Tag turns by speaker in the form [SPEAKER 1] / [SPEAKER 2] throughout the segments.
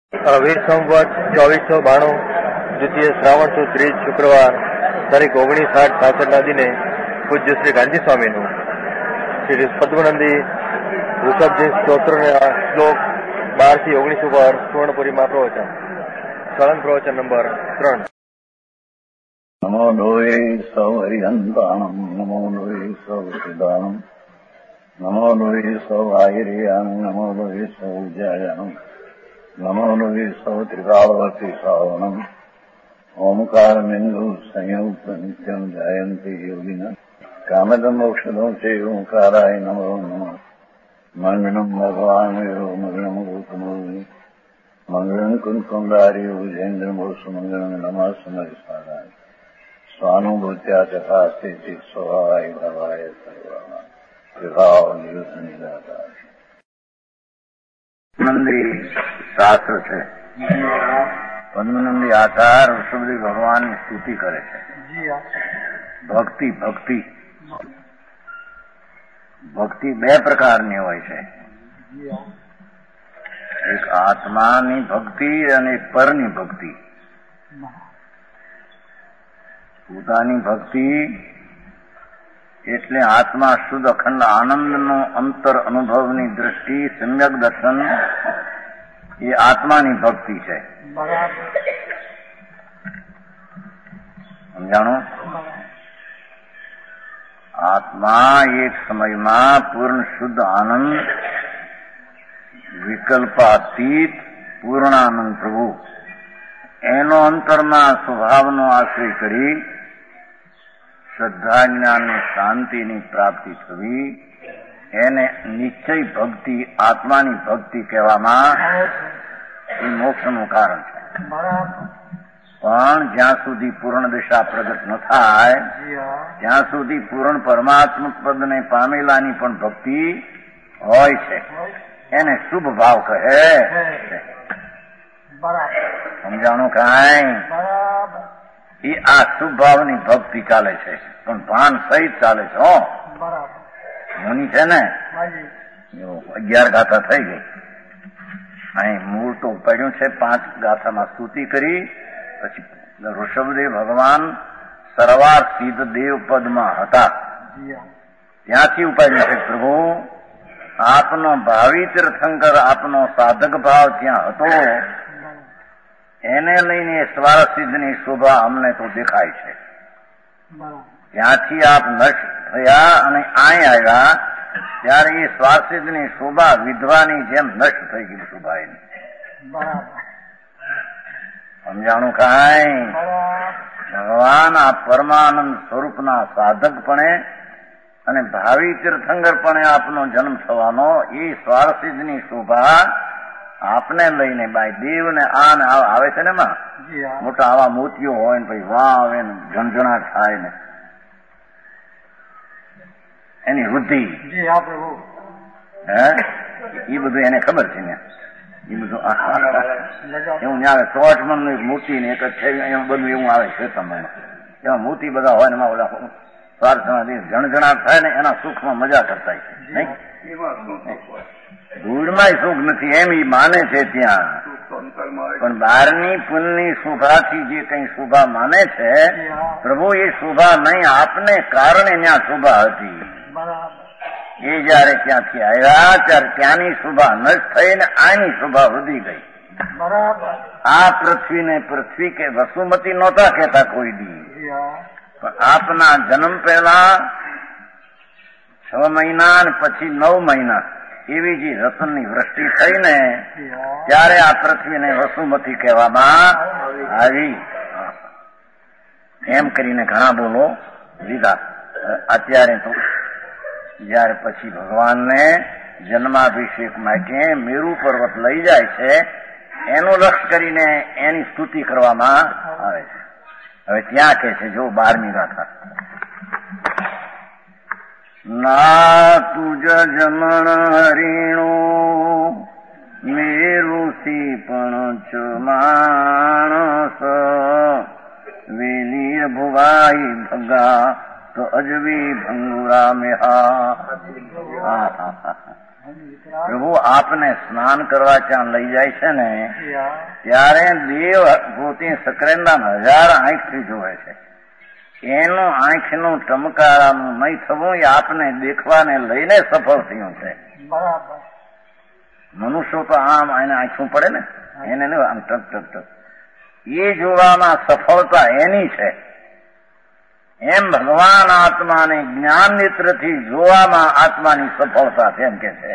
[SPEAKER 1] વીર સંવત 2492 દ્વિતીય શ્રાવણ સુદ 30 શુક્રવાર તારીખ 19/8/66 દિને પૂજ્ય શ્રી ગાંધી સ્વામીનું શ્રી પદ્મનંદી ઋષભજી સ્તોત્રના શ્લોક 12 થી 19 ઉપર સુવર્ણપુરીમાં પ્રવચન. સળંગ પ્રવચન નંબર 3.
[SPEAKER 2] નમો લોહે સૌ હરિહંતાણમ નમો લોહે સૌ સિદ્ધાણમ નમો લોહે સૌ આયર્યાણમ નમો લોહે સૌ જયાણમ નમો લોહે સૌ ત્રિકાવતી શ્રાવણમ ઓમકાર બિંદુ સંયુક્ત નિત્યમ જયંતી યોગિના કામદમ મોક્ષદો છે ઓંકારાય નમો નમઃ. મંગળમ ભગવાન મંગળમ ગૌતમો મંગળમ કુંકુંડારી વિજેન્દ્રમોષ મંગળમ નમઃ સમયસારાય સ્વાનુભૂત્યા ચકાસ્તે સ્વભાવાય ભવાય સર્વા વિભાવ નિદાતા. પદ્મનંદી શાસ્ત્ર છે. પદ્મનંદી આચાર ઋષભદેવ ભગવાનની સ્તુતિ કરે છે. ભક્તિ ભક્તિ ભક્તિ બે પ્રકારની હોય છે. એક આત્માની ભક્તિ અને એક પરની ભક્તિ. પોતાની ભક્તિ એટલે આત્મા શુદ્ધ અખંડ આનંદનો અંતર અનુભવની દ્રષ્ટિ સમ્યક દર્શન એ આત્માની ભક્તિ છે. સમજાણું? આત્મા એક સમયમાં પૂર્ણ શુદ્ધ આનંદ વિકલ્પાતીત પૂર્ણાનંદ પ્રભુ એનો અંતરમાં સ્વભાવનો આશ્રય કરી શ્રદ્ધા જ્ઞાન અને શાંતિની પ્રાપ્તિ થવી એને નિશ્ચય ભક્તિ આત્માની ભક્તિ કહેવામાં એ મોક્ષનું કારણ છે. પણ જ્યાં સુધી પૂર્ણ દિશા પ્રગટ ન થાય ત્યાં સુધી પૂર્ણ પરમાત્મા પદને પામેલાની પણ ભક્તિ હોય છે. એને શુભ ભાવ કહે. સમજાણું કાંઈ? એ આ શુભ ભાવની ભક્તિ ચાલે છે પણ ભાન સહિત ચાલે છે. હો મુનિ છે ને 11 ગાથા થઈ ગઈ. અહીં મૂળ તો પડ્યું છે 5 ગાથામાં સ્તુતિ કરી પછી ઋષભદેવ ભગવાન સરવાર સિદ્ધ દેવ પદમાં હતા ત્યાંથી ઉપાડ્યું છે. પ્રભુ આપનો ભાવિ તીર્થંકર આપનો સાધક ભાવ ત્યાં હતો એને લઈને સ્વારસિદ્ધની શોભા અમને તો દેખાય છે. ત્યાંથી આપ નષ્ટ થયા અને અહીં આવ્યા ત્યારે એ સ્વારસિદ્ધની શોભા વિધવાની જેમ નષ્ટ થઈ ગઈ શોભા એની. સમજાણું કાંઈ? ભગવાન આ પરમાનંદ સ્વરૂપના સાધકપણે અને ભાવિ તીર્થંકરપણે આપનો જન્મ થવાનો એ સ્વારસિદ્ધની શોભા આપને લઈને બાય દેવ ને આ ને આવે છે ને એમાં મોટા આવા મોતીઓ હોય ને પછી વાહ આવે ને ઝણઝણાટ થાય ને એની વૃદ્ધિ હે એ બધું એને ખબર છે ને. એ બધું એવું આવે 100 મણનું એક મોતી ને એક જ છે એમ બધું એવું આવે છે. તમે એમાં મોતી બધા હોય ને એમાં બધા સ્વાર્થમાં ઝણઝણાટ થાય ને એના સુખમાં મજા કરતા છે. નહીં ધૂળમાં સુખ નથી એમ એ માને છે ત્યાં. પણ બહારની પુણ્યની શોભાથી જે કઈ શોભા માને છે પ્રભુ એ શોભા નહીં આપને કારણે ત્યાં શોભા હતી. એ જયારે ત્યાંથી આવ્યા ત્યારે ત્યાંની શોભા નષ્ટ થઈ ને આની શોભા વધી ગઈ. આ પૃથ્વીને પૃથ્વી કે વસુમતી નહોતા કહેતા કોઈ દી. પણ આપના જન્મ પહેલા 6 મહિના અને પછી 9 મહિના એવી જે રતનની વૃષ્ટિ થઈ ને ત્યારે આ પૃથ્વીને વસુમતી કહેવામાં આવી. એમ કરીને ઘણા બોલો લીધા. અત્યારે તો જયારે પછી ભગવાનને જન્માભિષેક માટે મેરુ પર્વત લઈ જાય છે એનું લક્ષ કરીને એની સ્તુતિ કરવામાં આવે છે. હવે ત્યાં કે છે જો 12મી ગાથા. ના તુજ જમણ હરીણું મેરુસી પણ છ માણસ વેલી ભુવાઈ ભગા તો અજવી ભંગુરા મેહા. પ્રભુ આપને સ્નાન કરવા ત્યાં લઈ જાય છે ને ત્યારે દેવ પોતે સકરેન્દ્રના 1000 આંખથી જોવે છે. એનું આંખનું ટમકારાનું નહીં થવું એ આપને દેખવાને લઈને સફળ થયું છે. મનુષ્યો તો આમ એને આંખું પડે ને, એને આમ ટક ટક ટક એ જોવામાં સફળતા એની છે. એમ ભગવાન આત્માને જ્ઞાન નેત્રથી જોવામાં આત્માની સફળતા છે એમ કે છે.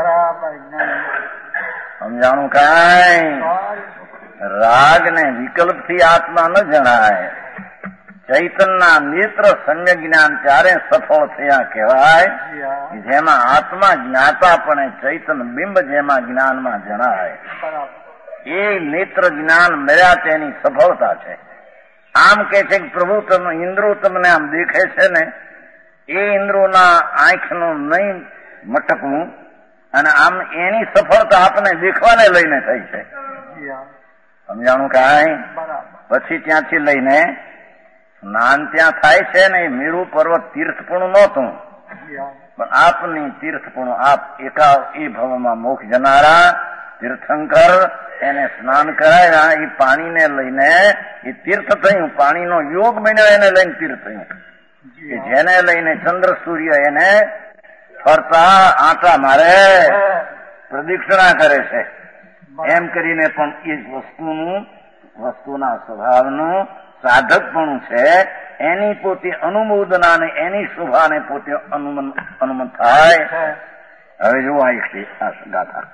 [SPEAKER 2] સમજાણું કાંઈ? રાગ ને વિકલ્પથી આત્મા ન જણાય. ચૈતનના નેત્ર સમ્યક જ્ઞાન ત્યારે સફળ થયા કહેવાય જેમાં આત્મા જ્ઞાતા પણ ચૈતન બિંબ જેમાં જ્ઞાનમાં જણાય. એ નેત્ર જ્ઞાન મળ્યા તેની સફળતા છે. આમ કે છે કે પ્રભુ તમે ઇન્દ્રો તમને આમ દેખે છે ને, એ ઇન્દ્રોના આંખનું નહીં મટકવું અને આમ એની સફળતા આપને દેખવાને લઈને થઈ છે. સમજાણું કાંઈ? પછી ત્યાંથી લઈને સ્નાન ત્યાં થાય છે ને, એ મેરુ પર્વત તીર્થપણું નહોતું, પણ આપની તીર્થપણું આપ એ ભવમાં મોક્ષ જનારા તીર્થંકર એને સ્નાન કરાયા. એ પાણીને લઈને એ તીર્થ થયું, પાણીનો યોગ બન્યો એને લઈને તીર્થ થયું. કે જેને લઈને ચંદ્ર સૂર્ય એને ફરતા આંટા મારે, પ્રદક્ષિણા કરે છે. એમ કરીને પણ એ વસ્તુના સ્વભાવનું સાધકપણું છે. એની પોતે અનુમોદના ને એની શોભાને પોતે અનુમન થાય. હવે જો આ ગાથા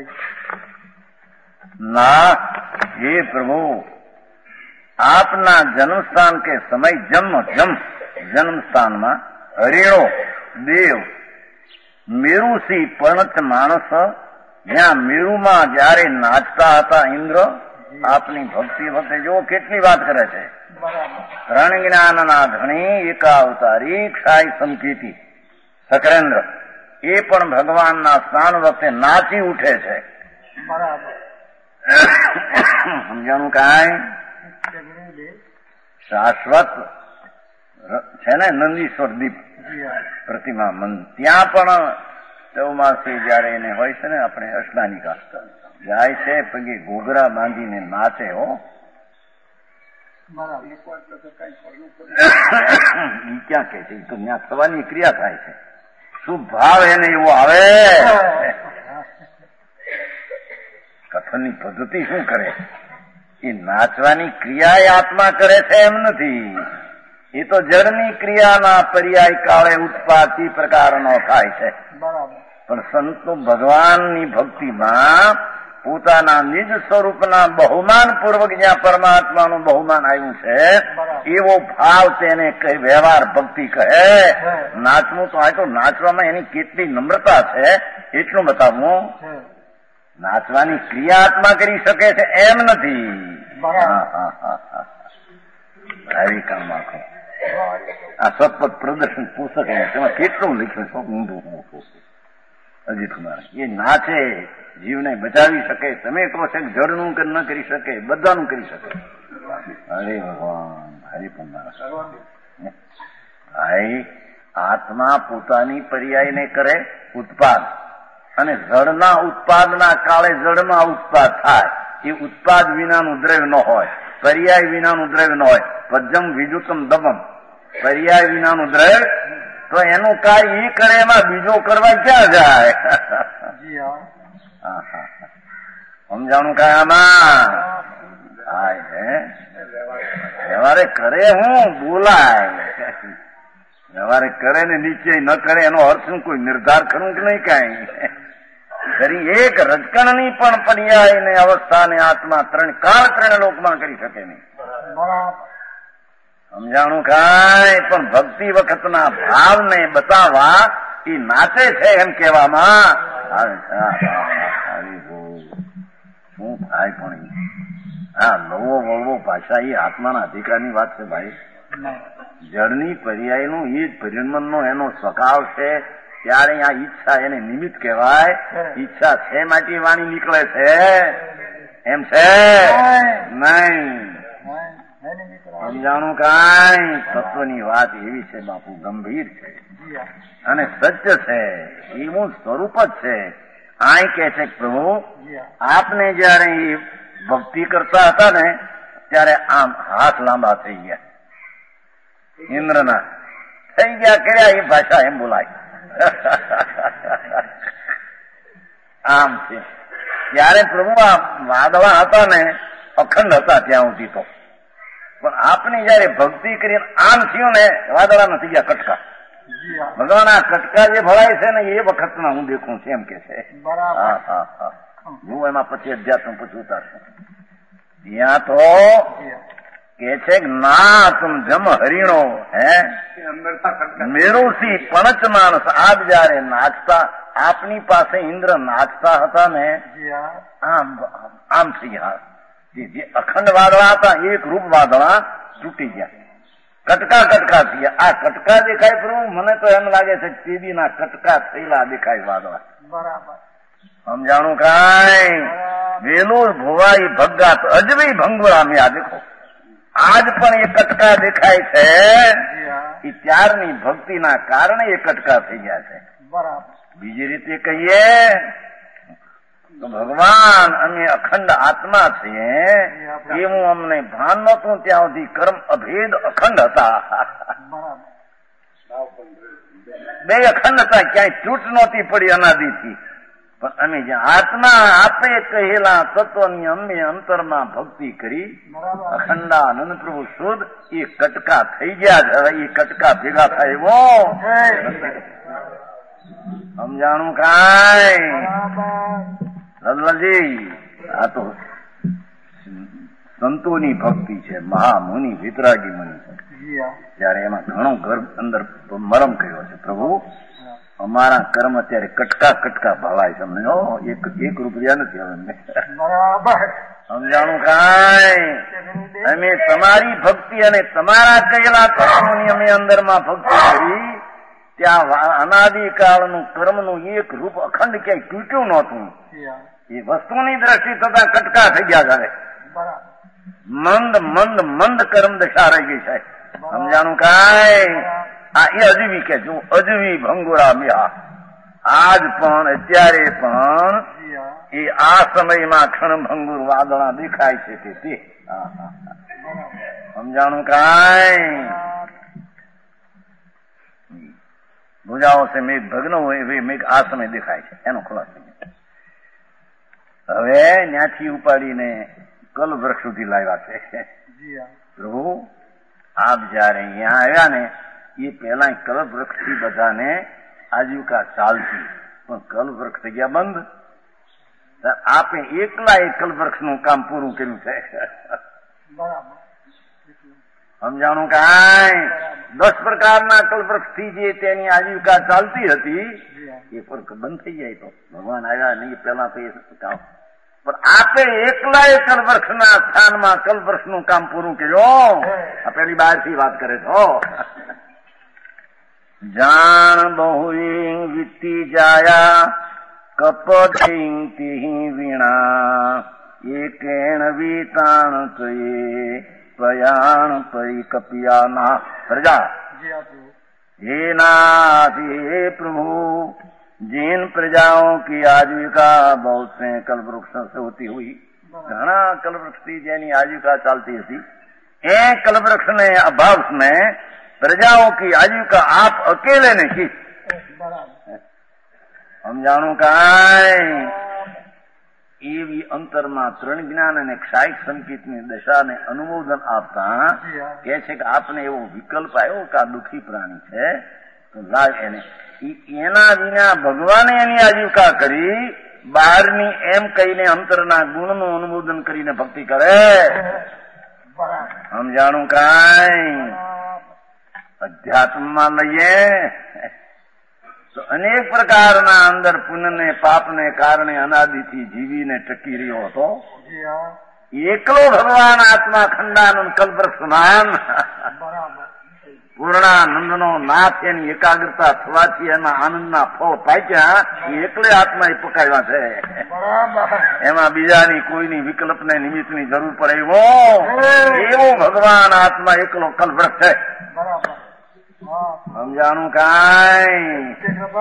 [SPEAKER 2] ના હે પ્રભુ, આપના જન્મસ્થાન કે સમય જન્મસ્થાનમાં હરિણો દેવ મેરુસી પણત માણસ જ્યાં મેરુમાં જયારે નાચતા હતા ઇન્દ્ર, આપની ભક્તિ વખતે જો કેટલી વાત કરે છે. ત્રણ જ્ઞાનના ધણી એકાવતારી ક્ષાય સંકીર્તિ સકરેન્દ્ર એ પણ ભગવાનના સ્નાન વખતે નાચી ઉઠે છે. સમજાણું કાંઈ? શાશ્વત છે ને નંદીશ્વર દીપ પ્રતિમા મંદિર, ત્યાં પણ ચૌમાસી જયારે એને હોય છે ને, આપણે અષ્ટાનિકા જાય છે, પગે ઘોઘરા બાંધીને નાચે. હો ક્યાં કે છે? તો ત્યાં થવાની ક્રિયા થાય છે. શું ભાવ એને એવો આવે? કથનની પદ્ધતિ શું કરે? એ નાચવાની ક્રિયા એ આત્મા કરે છે એમ નથી. એ તો જળની ક્રિયાના પર્યાય કાળે ઉત્પાદિ પ્રકારનો થાય છે. પણ સંતો ભગવાનની ભક્તિમાં પોતાના નિજ સ્વરૂપના બહુમાન પૂર્વક જ્યાં પરમાત્માનું બહુમાન આવ્યું છે એવો ભાવ તેને કઈ વ્યવહાર ભક્તિ કહે. નાચવું તો આ તો નાચવામાં એની કેટલી નમ્રતા છે એટલું બતાવવું. નાચવાની ક્રિયા આત્મા કરી શકે છે એમ નથી. આવી કામ આખો આ સતપથ પ્રદર્શન પુસ્તક તેમાં કેટલું લખ્યું છે ઊંધું હજી તમારે. એ નાચે, જીવને બચાવી શકે. તમે કહો છો કે જળનું ન કરી શકે, બધાનું કરી શકે. અરે ભગવાન, હરે પણ ભાઈ આત્મા પોતાની પર્યાયને કરે ઉત્પાદ, અને જળના ઉત્પાદના કાળે જળમાં ઉત્પાદ થાય. એ ઉત્પાદ વિનાનું દ્રવ્ય ન હોય, પર્યાય વિનાનું દ્રવ્ય ન હોય. પદ્યમ વિજુતમ દબમ, પર્યાય વિનાનું દ્રવ્ય તો એનું કાર્ય એ કરે, એમાં બીજો કરવા ક્યાં જાય? સમજાણું કાંઈ આમાં? વ્યવહારે કરે હું બોલાય, વ્યવહારે કરે ને નીચે ન કરે એનો અર્થ શું કોઈ નિર્ધાર કરું કે નહીં? કાંઈ કરી એક રજકણની પણ પર્યાય ને અવસ્થા ને આત્મા ત્રણ લોકમાં કરી શકે નહીં. સમજાણું કાંઈ? પણ ભક્તિ વખતના ભાવને બતાવવા એ નાચે છે એમ કહેવામાં શું થાય? પણ હા નવો વળવો પાછા એ આત્માના અધિકારની વાત છે ભાઈ. જળની પર્યાયનું એ જ ભજનમનનો એનો સ્વભાવ છે. ત્યારે આ ઈચ્છા એને નિમિત્ત કહેવાય. ઈચ્છા છે માટે વાણી નીકળે છે એમ છે નહીં. સમજાણું કાંઈ? તત્વની વાત એવી છે બાપુ, ગંભીર છે. અને સત્ય છે, એવું સ્વરૂપ જ છે. આ કહે છે કે પ્રભુ આપને જયારે એ ભક્તિ કરતા હતા ને ત્યારે આમ હાથ લાંબા થઈ ગયા, ઇન્દ્રના થઈ ગયા, કર્યા એ ભાષા એમ બોલાય. આમ છે ત્યારે પ્રભુ આ વાદળા હતા ને અખંડ હતા ત્યાં સુધી તો, પણ આપની જયારે ભક્તિ કરી આમ થયું ને વાદળા નથી ગયા કટકા. ભગવાન આ કટકા જે ભરાય છે ને એ વખતના હું દેખું છું એમ કે છે. હા હા હા, હું એમાં પછી અધ્યાત્મ પછી ઉતારશું. ત્યાં તો કે છે ના તું જમ હરીણો હે મેરુસી પંચ માણસ. આપ જયારે નાચતા આપની પાસે ઇન્દ્ર નાચતા હતા ને આમ આમ થઈ ગયા. જે અખંડ વાદળા હતા એક રૂપ વાદળા તૂટી ગયા, કટકા કટકા થયા. આ કટકા દેખાય પ્રભુ મને તો એમ લાગે છે ટીવીના કટકા થયેલા દેખાય વાદળા.
[SPEAKER 3] બરાબર
[SPEAKER 2] સમજાણું કાંઈ? વેલું ભોવાઈ ભગા અજવી ભંગોળા મેં આ દેખો આજ પણ એ કટકા દેખાય છે. એ ત્યારની ભક્તિના કારણે એ કટકા થઈ ગયા છે.
[SPEAKER 3] બરાબર
[SPEAKER 2] બીજી રીતે કહીએ તો ભગવાન અમે અખંડ આત્મા છીએ એવું અમને ભાન નહોતું ત્યાં સુધી કર્મ અભેદ અખંડ હતા. બે અખંડ હતા, ક્યાંય તૂટ નહોતી પડી અનાદિથી. પણ અમે જ્યાં આત્મા આપે કહેલા તત્વની અમે અંતરમાં ભક્તિ કરી અખંડાનંદ પ્રભુ શુદ્ધ એ કટકા થઈ ગયા છે. હવે એ કટકા ભેગા થાય એવો સમજાણું કાંઈ? રતનજી આ તો સંતોની ભક્તિ છે, મહામુનિ વિતરાગી મુનિ છે. ત્યારે એમાં ઘણો ગર્ભ અંદર મરમ કર્યો છે. પ્રભુ અમારા કર્મ અત્યારે કટકા કટકા ભવાય છે અમને. એક રૂપિયા નથી હવે સમજાણું કાંઈ? અમે તમારી ભક્તિ અને તમારા કહેલા કર્મોની અમે અંદરમાં ભક્તિ કરી ત્યાં અનાદિકાળનું કર્મનું એક રૂપ અખંડ ક્યાંય તૂટ્યું નહોતું. એ વસ્તુની દ્રષ્ટિ થતા કટકા થઈ ગયા છે. મંદ મંદ મંદ કર્મ દશા રહી ગઈ છે. સમજાણું કાંઈ? આ એ અજવી કે જો અજવી ભંગોળા મેહા આજ પણ અત્યારે પણ એ આ સમયમાં ક્ષણ ભંગુર વાદળા દેખાય છે તે સમજાણું કાંઈ? ભુજાઓ છે મેઘ ભગ્ન હોય એવી મેઘ આ સમય દેખાય છે એનો ખુલાસો. હવે ત્યાંથી ઉપાડીને કલવૃક્ષ સુધી લાવ્યા છે. પ્રભુ આપ જયારે અહીંયા આવ્યા ને એ પેલા કલવૃક્ષ થી બધાને આજીવિકા ચાલતી, પણ કલવૃક્ષ થઈ ગયા બંધ. આપે એકલા એ કલવૃક્ષ નું કામ પૂરું કર્યું છે. સમજાણું કાંઈ? 10 પ્રકારના કલ્પવૃક્ષ થી જે તેની આજીવિકા ચાલતી હતી એ પણ બંધ થઈ જાય તો ભગવાન આવ્યા નહીં પેલા તો એ કામ. પણ આપે એકલા એ કલ્પવૃક્ષના સ્થાનમાં કલ્પવૃક્ષનું કામ પૂરું કર્યું. આ પેલી બહારથી વાત કરે છો. જાણ બહુ વિત્તી જાયા કપથી વીણા એ કેણ વીતાણ કયે પ્રયાણ પરી કપિયાના પ્રજા हे नाथ हे प्रभु जिन प्रजाओं की आजीविका बहुत से कल्पवृक्ष से होती हुई घना कल्पवृक्ष थी જેની आजीविका ચાલતી હતી એ कल्पवृक्ष ने अभाव में प्रजाओं की आजीविका आप अकेले ने की. સમજાણું કાંઈ? એવી અંતરમાં ત્રણ જ્ઞાન અને ક્ષાયિક સંકેતની દશાને અનુમોદન આપતા કે છે કે આપને એવો વિકલ્પ આવ્યો કે આ દુઃખી પ્રાણી છે તો લાવ એને. એના વિના ભગવાને એની આજીવિકા કરી બહારની એમ કહીને અંતરના ગુણનું અનુમોદન કરીને ભક્તિ કરે. સમજાણું કાંઈ? અધ્યાત્મમાં લઈએ તો અનેક પ્રકારના અંદર પુણ્યને પાપને કારણે અનાદિથી જીવીને ટકી રહ્યો હતો. એકલો ભગવાન આત્મા ખંડાનંદ કલ્પવૃક્ષમાન પૂર્ણાનંદનો નાથ એની એકાગ્રતા થવાથી એના આનંદના ફળ પાક્યા. એકલે આત્મા એ પકાવ્યા છે. એમાં બીજાની કોઈની વિકલ્પને નિમિત્તની જરૂર પડે એવો ભગવાન આત્મા એકલો કલ્પવૃક્ષ છે. સમજાણું કાંઈ?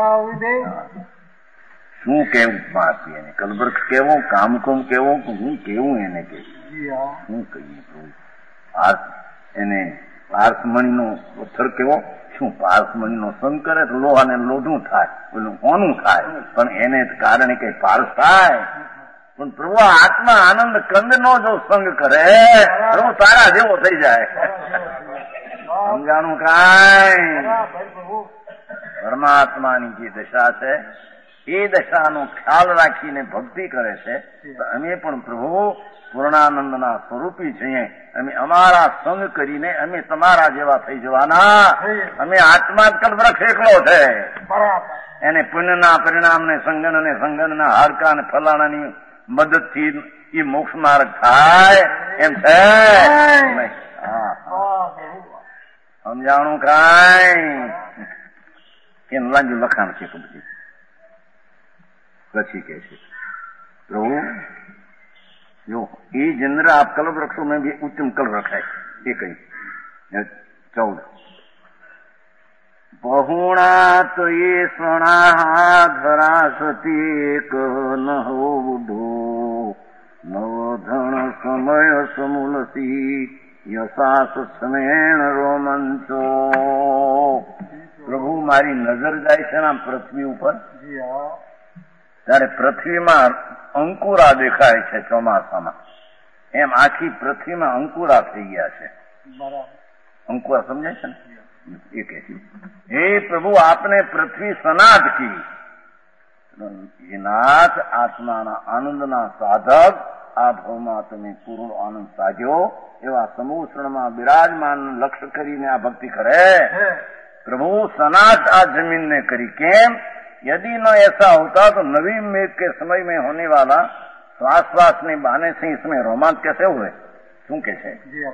[SPEAKER 2] શું કેવું પાછી એને? કલવૃક્ષ કેવો, કામકુમ કેવો, હું કેવું એને કે શું કહીએ? એને પાર્થમણીનો પથ્થર કેવો? શું પાર્થમણીનો સંગ કરે તો લોહાને લોઢું થાય, પેલું હોનું થાય, પણ એને કારણે કઈ પારસ થાય? પણ પ્રભુ આત્મા આનંદ કંદનો જો સંગ કરે, પ્રભુ તારા જેવો થઈ જાય. સમજાણું કાંઈ? પરમાત્માની જે દશા છે એ દશાનો ખ્યાલ રાખીને ભક્તિ કરે છે. તો અમે પણ પ્રભુ પૂર્ણાનંદના સ્વરૂપી છીએ. અમે અમારા સંગ કરીને અમે તમારા જેવા થઈ જવાના. અમે આત્મા જ કલ્પવૃક્ષ એકલો છે. એને પુણ્યના પરિણામને સંગનના હાડકા અને ફલાણાની મદદથી એ મોક્ષ માર્ગ થાય એમ છે. સમજાણું કાંઈ? એનું લાંજુ લખાણ છે પછી કે છે प्रभु जो ये जंद्र आप कल्प वृक्षों में भी उत्तम कल्प वृक्ष है. ये कहीं 14 बहुणा तो ये स्वणा धरा सती एक न हो बुढ़ो नवधन समय समूलसी यशास समेण रोमंचो. प्रभु मारी नजर जाए છે ને પૃથ્વી ઉપર, ત્યારે પૃથ્વીમાં અંકુરા દેખાય છે ચોમાસામાં, એમ આખી પૃથ્વીમાં અંકુરા થઈ ગયા છે. અંકુરા સમજાય છે ને? એ કે હે પ્રભુ આપને પૃથ્વી સનાથ કી. એ નાથ આત્માના આનંદના સાધક આ ભાવમાં તમે પૂર્ણ આનંદ સાધ્યો એવા સમૂહમાં બિરાજમાન લક્ષ્ય કરીને આ ભક્તિ કરે. प्रभु सनात आज जमीन ने करी. केम? यदि न ऐसा होता तो नवी मेघ के समय में होने वाला श्वास श्वास ने बहाने से इसमें रोमांच कैसे हुए? शू कैसे?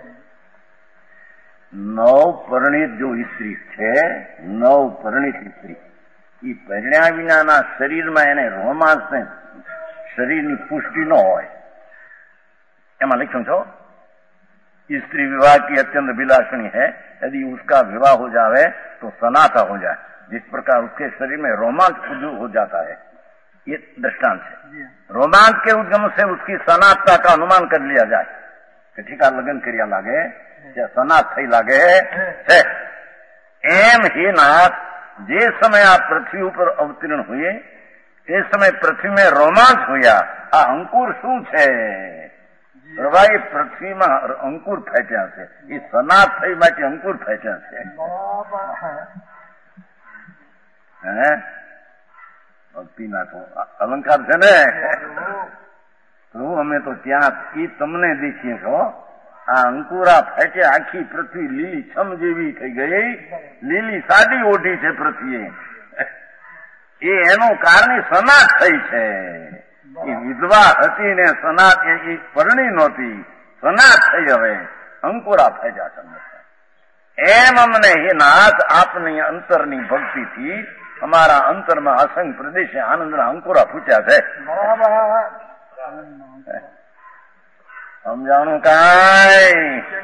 [SPEAKER 2] नव परिणित जो स्त्री है, नव परिणित स्त्री ये परिण्या विना शरीर में એને રોમાંચ ને શરીરની પુષ્ટિ ન હોય એમાં લખ્યું છો. स्त्री विवाह की अत्यंत विलासनी है. यदि उसका विवाह हो जावे तो सनाथा हो जाए, जिस प्रकार उसके शरीर में रोमांच हो जाता है. ये दृष्टांत है. रोमांच के उद्गम से उसकी सनातता का अनुमान कर लिया जाए कि ठीक है लग्न क्रिया लागे या सनात थई लागे है. एम ही नाथ जे समय आप पृथ्वी पर अवतीर्ण हुए ते समय पृथ्वी में रोमांच हुआ. आ अंकुर शू है? પ્રભાઈ પૃથ્વીમાં અંકુર ફેંચ્યા છે. એ સનાત થઈ માટે અંકુર ફેંચ્યા છે. ભક્તિના તો અલંકાર છે ને. પ્રભુ અમે તો ત્યાં એ તમને દેખીએ છો. આ અંકુરા ફેંચ્યા આખી પૃથ્વી લીલી છમ જેવી થઈ ગઈ. લીલી સાડી ઓઢી છે પૃથ્વીએ. એ એનું કારણે સનાત થઈ છે. એ વિધવા હતી ને સનાત એ પરણી નહોતી, સનાત થઈ હવે અંકુરા ફેજા તમને. એમ અમને હે નાથ આપની અંતરની ભક્તિથી અમારા અંતરમાં અસંગ પ્રદેશે આનંદના અંકુરા ફૂટ્યા છે. સમજાણું કાંઈ?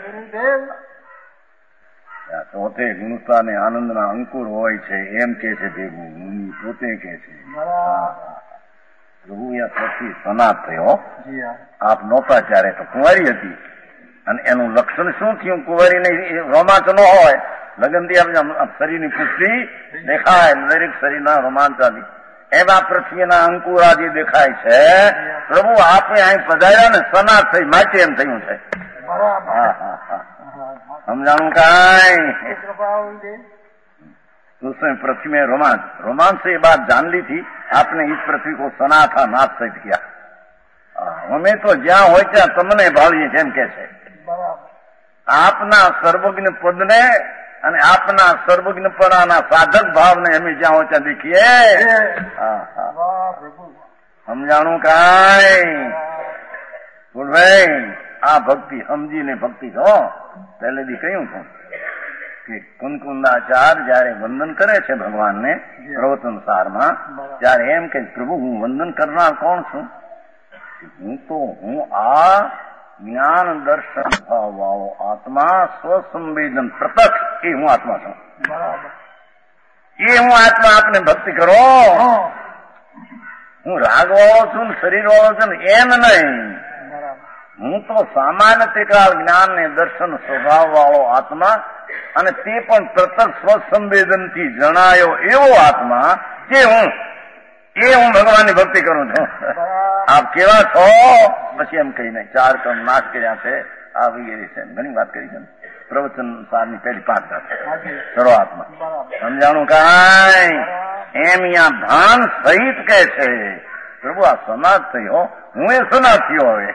[SPEAKER 2] ચોથે ગુણતા ને આનંદના અંકુર હોય છે એમ કે છે ભેગું મુનિ પોતે કે છે. પ્રભુ યા પૃથ્વી સનાત થયો. આપ નહોતા ત્યારે તો કુંવારી હતી, અને એનું લક્ષણ શું થયું? કુંવારીને રોમાંચ ન હોય, લગ્નથી શરીરની પુષ્ટિ દેખાય, દરેક શરીરના રોમાંચાથી. એમાં પૃથ્વીના અંકુરા જે દેખાય છે. પ્રભુ આપે અહીં પધાર્યા ને સનાત થઈ માટે એમ થયું છે. સમજાણું કાંઈ? उसमें पृथ्वी में रोमांच से ये बात जान ली थी आपने. इस पृथ्वी को सनाथा नाथ सहित किया. हमें तो ज्યાં હોય ત્યાં તમને ભાવીએ જેમ કે છે. આપના સર્વજ્ઞ પદને અને આપના સર્વજ્ઞપણાના સાધક ભાવને અમે જ્યાં હોય ત્યાં દેખીએ. સમજાણું કાંઈ? ભાઈ આ ભક્તિ સમજીને ભક્તિ છો. પહેલેથી કહ્યું છું કે કુનકુંદાચાર્ય જયારે વંદન કરે છે ભગવાનને પ્રવચન સારમાં, ત્યારે એમ કે પ્રભુ હું વંદન કરનાર કોણ છું? હું આ જ્ઞાન દર્શન ભાવ વાળો આત્મા સ્વસંવેદન પ્રત્યક્ષ એ હું આત્મા છું. એ હું આત્મા આપને ભક્તિ કરો. હું રાગ વાળો છું ને શરીર વાળો છું ને એમ નહીં. હું તો સામાન્ય ત્રિકાળ જ્ઞાન ને દર્શન સ્વભાવ વાળો આત્મા અને તે પણ પ્રત્યક્ષ સ્વસંવેદન થી જણાયો એવો આત્મા કે હું ભગવાનની ભક્તિ કરું છું. આપ કેવા છો? પછી એમ કહીને 4 કર્મ નાશ કર્યા છે આ વગેરે છે ઘણી વાત કરી છે પ્રવચન સારની પહેલી 5 સર્વાત્મા સમજાણું કાંઈ એમ અહીંયા ભાન સહિત કહે છે પ્રભુ આ સમાજ થયો હું એ સનાથ થયો. હવે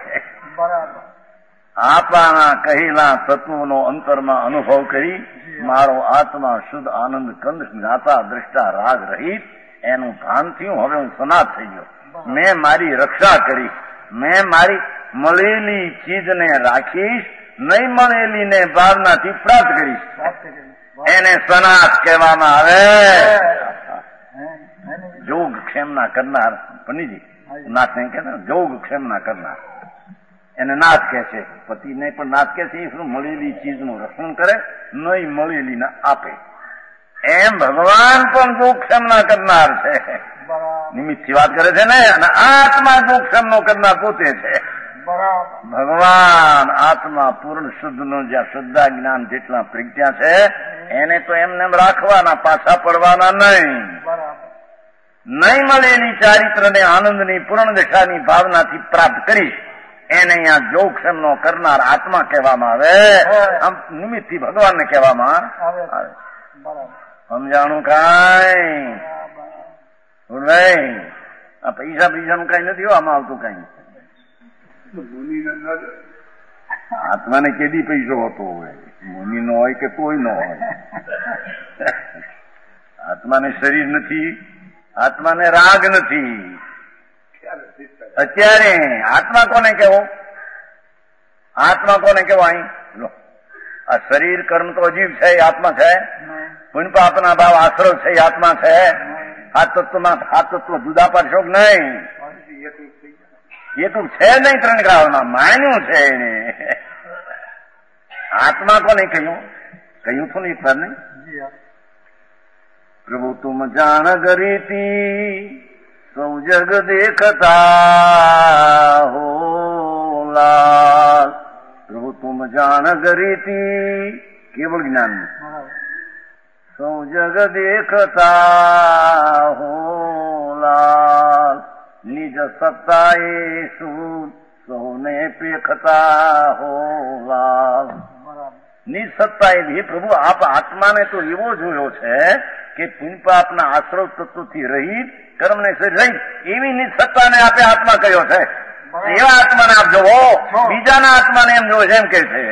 [SPEAKER 2] આપણા કહેલા તત્વોનો અંતરમાં અનુભવ કરી મારો આત્મા શુદ્ધ આનંદ કંદ જ્ઞાતા દ્રષ્ટા રાગ રહિત એનું ભાન થયું. હવે હું સનાથ થઈ ગયો. મેં મારી રક્ષા કરી. મેં મારી મળેલી ચીજને રાખીશ, નહીં મળેલી ને ભાવનાથી પ્રાપ્ત કરીશ. એને સનાથ કહેવામાં આવે. જોગ ક્ષેમના કરનાર પંડિતજી નાથ નહીં કહેતા, જોગ ક્ષેમના કરનાર એને નાથ કહે છે. પતિને પણ નાથ કહે છે. એ મળેલી ચીજનું રક્ષણ કરે, નહીં મળેલી ને આપે. એમ ભગવાન પણ દુઃખક્ષમના કરનાર છે. નિમિત્તથી વાત કરે છે ને. અને આત્મા દુઃખક્ષમનો કરનાર પોતે છે. ભગવાન આત્મા પૂર્ણ શુદ્ધ નો જ્યાં શ્રદ્ધા જ્ઞાન જેટલા પ્રજ્ઞા છે એને તો એમને રાખવાના, પાછા પડવાના નહીં. નહીં મળેલી ચારિત્ર ને આનંદની પૂર્ણ દશાની ભાવનાથી પ્રાપ્ત કરી એને અહીંયા જોગક્ષમનો કરનાર આત્મા કહેવામાં આવે. આમ નિમિત્તથી ભગવાનને કહેવામાં આવે. સમજાણું કાંઈ ભાઈ? આ પૈસાનું કઈ નથી આમાં આવતું કઈ. આત્માને કેદી પૈસો હોતો હોય? મુનિ નો હોય કે કોઈ નો હોય. આત્માને શરીર નથી, આત્માને રાગ નથી. અત્યારે આત્મા કોને કેવો? આત્મા કોને કેવો? અહીં આ શરીર કર્મ તો અજીબ છે, આત્મા છે. પુણ્ય પાપના ભાવ આશ્રવ છે, આત્મા છે. આ તત્વ જુદા પડશો કે નહીં? એ તો છે નહીં. 3 કાળમાં માન્યું છે એને. આત્મા કોને કહ્યું? કહ્યું તો નહીં પર નહીં. પ્રભુ તુમ જાણ ગરીતી સૌ જગ દેખતા હો લાલ. પ્રભુ તુમ જાણ ગરીતી કેવળ જ્ઞાન સૌ જગ દેખતા હો લાલ. નિજ સત્તાએ શું સૌને પેખતા હો લાલ. નિજ સત્તાએ હે પ્રભુ આપ આત્માને તો એવો જોયો છે કે પુણ્ય પાપના આશ્રવ તત્વથી રહિત, કર્મને રહિત, એવી નિજ સત્તાને આપે આત્મા કહ્યો છે. એવા આત્માને આપ જોવો, બીજાના આત્માને એમ જોવો છે એમ કે છે.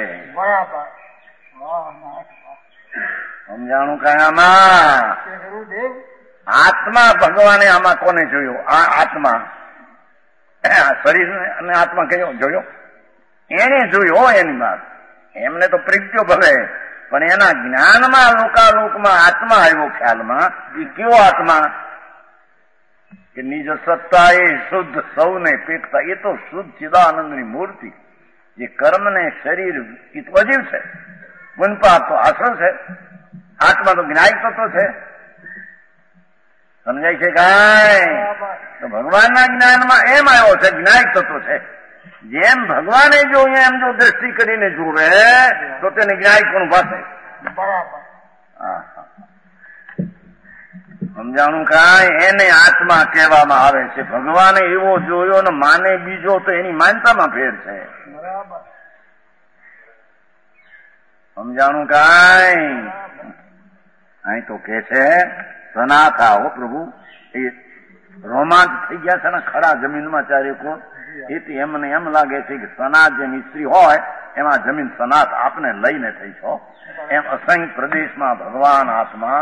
[SPEAKER 2] સમજાણું કઈ આમાં? આત્મા ભગવાને આમાં કોને જોયો? આ આત્મા શરીર અને આત્મા કયો જોયો? એને જોયો. એની વાત એમને તો પ્રજ્ઞો ભલે, પણ એના જ્ઞાનમાં લોકાલોકમાં આત્મા આવ્યો ખ્યાલમાં. એ કેવો આત્મા? કે નિજ સત્તા એ શુદ્ધ સૌને પેટતા. એ તો શુદ્ધ ચિદાનંદની મૂર્તિ. જે કર્મને શરીર એ તો અજીવ છે, પુનપાપ તો આશ્રવ છે, આત્મા તો જ્ઞાયક તત્વ છે. સમજાય છે કાંઈ? તો ભગવાનના જ્ઞાનમાં એમ આવ્યો છે, જ્ઞાયક તત્વ છે. જેમ ભગવાને જોઈએ એમ જો દ્રષ્ટિ કરીને જોવે તો તેને જ્ઞાયક પણ ભાષે. સમજાણું કાંઈ? એને આત્મા કહેવામાં આવે છે. ભગવાને એવો જોયો ને માને બીજો તો એની માનતામાં ફેર છે. સમજાણું કાંઈ? અહીં તો કે છે સનાથા હો પ્રભુ. એ રોમાંચ થઈ ગયા છે ને ખરા જમીનમાં ચારેકો. એથી એમને એમ લાગે છે કે સનાથ જે મિસ્ત્રી હોય એમાં જમીન સનાથ આપને લઈને થઈ છો. એમ અસંખ્ય પ્રદેશમાં ભગવાન આત્મા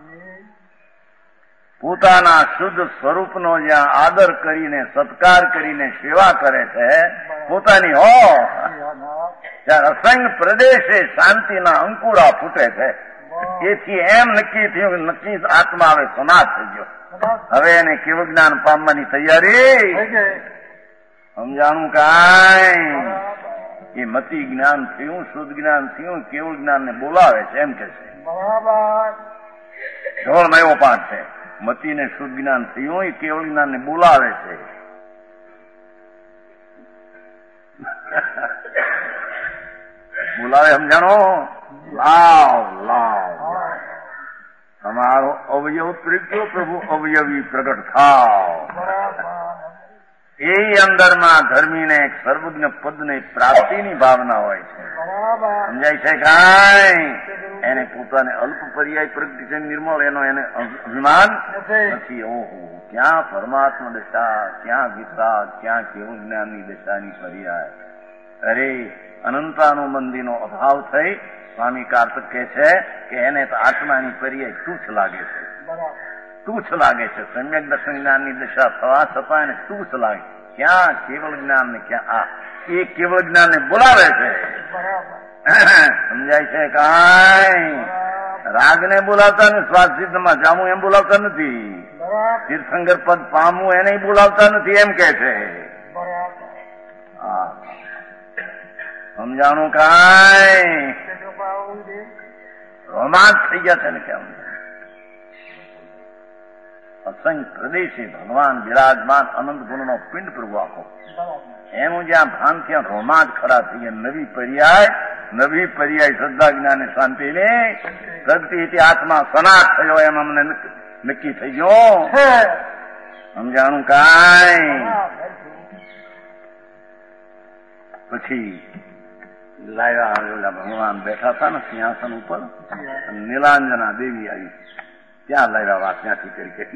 [SPEAKER 2] પોતાના શુદ્ધ સ્વરૂપનો જ્યાં આદર કરીને સત્કાર કરીને સેવા કરે છે પોતાની હો, ત્યાં અસંખ્ય પ્રદેશે શાંતિના અંકુરા ફૂટે છે. એથી એમ નક્કી થયું, નક્કી આત્મા હવે સનાથ થઈ ગયો. હવે એને કેવું જ્ઞાન પામવાની તૈયારી. સમજાણું કાંઈ? એ મતિ જ્ઞાન થયું, શુદ્ધ જ્ઞાન થયું, કેવળ જ્ઞાનને બોલાવે છે એમ કે છે. ઢોળમાં એવો પાઠ છે, મતિને શુદ્ધ જ્ઞાન થયું, એ કેવળ જ્ઞાનને બોલાવે છે. બોલાવે સમજાણો? લાવ લાવ તમારો અવયવ પ્રગટ્યો, પ્રભુ અવયવી પ્રગટ થાવ. એ અંદરમાં ધર્મીને એક સર્વજ્ઞ પદને પ્રાપ્તિની ભાવના હોય છે. સમજાય છે કાંઈ? એને પોતાને અલ્પ પર્યાય પ્રગતિ છે નિર્મળ, એનો એને અભિમાન નથી. ઓહો, ક્યાં પરમાત્મા દશા, ક્યાં ગીતા, ક્યાં કેવું જ્ઞાનની દશાની પર્યાય. અરે અનંતાનુબંધીનો અભાવ થઈ સ્વામી કાર્તક કહે છે કે એને તો આત્માની પર્યાય તુચ્છ લાગે છે, તુચ્છ લાગે છે. સમ્યક દર્શન જ્ઞાનની દશા થવા છતાં એને તુચ્છ લાગે. ક્યાં કેવળ જ્ઞાન ને ક્યાં આ એ કેવળ જ્ઞાન ને બોલાવે છે. સમજાય છે કાંઈ? રાગને બોલાવતા ને સ્વાદ સિદ્ધમાં જામું એમ બોલાવતા નથી. તીર્થંકર પદ પામવું એને બોલાવતા નથી એમ કે છે. હા, સમજાણું કાંઈ? રોમાંચ થઈ ગયા છે ને કેમ? અસંખ્ય પ્રદેશી ભગવાન બિરાજમાન અનંત ગુણનો પિંડ પ્રભુ આખો, એનું જ્યાં ભાન ત્યાં રોમાંચ ખડા થઈ ગયા. નવી પર્યાય શ્રદ્ધા જ્ઞાન શાંતિ ને પ્રગતિ આત્મા સનાત થયો એમ અમને નક્કી થઈ ગયો. સમજાણું કાંઈ? પછી લાવ્યા ભગવાન બેઠા હતા ને સિંહાસન ઉપર, નીલાંજના દેવી આવી, ત્યાં લાવ્યા વાત ત્યાંથી કરી કે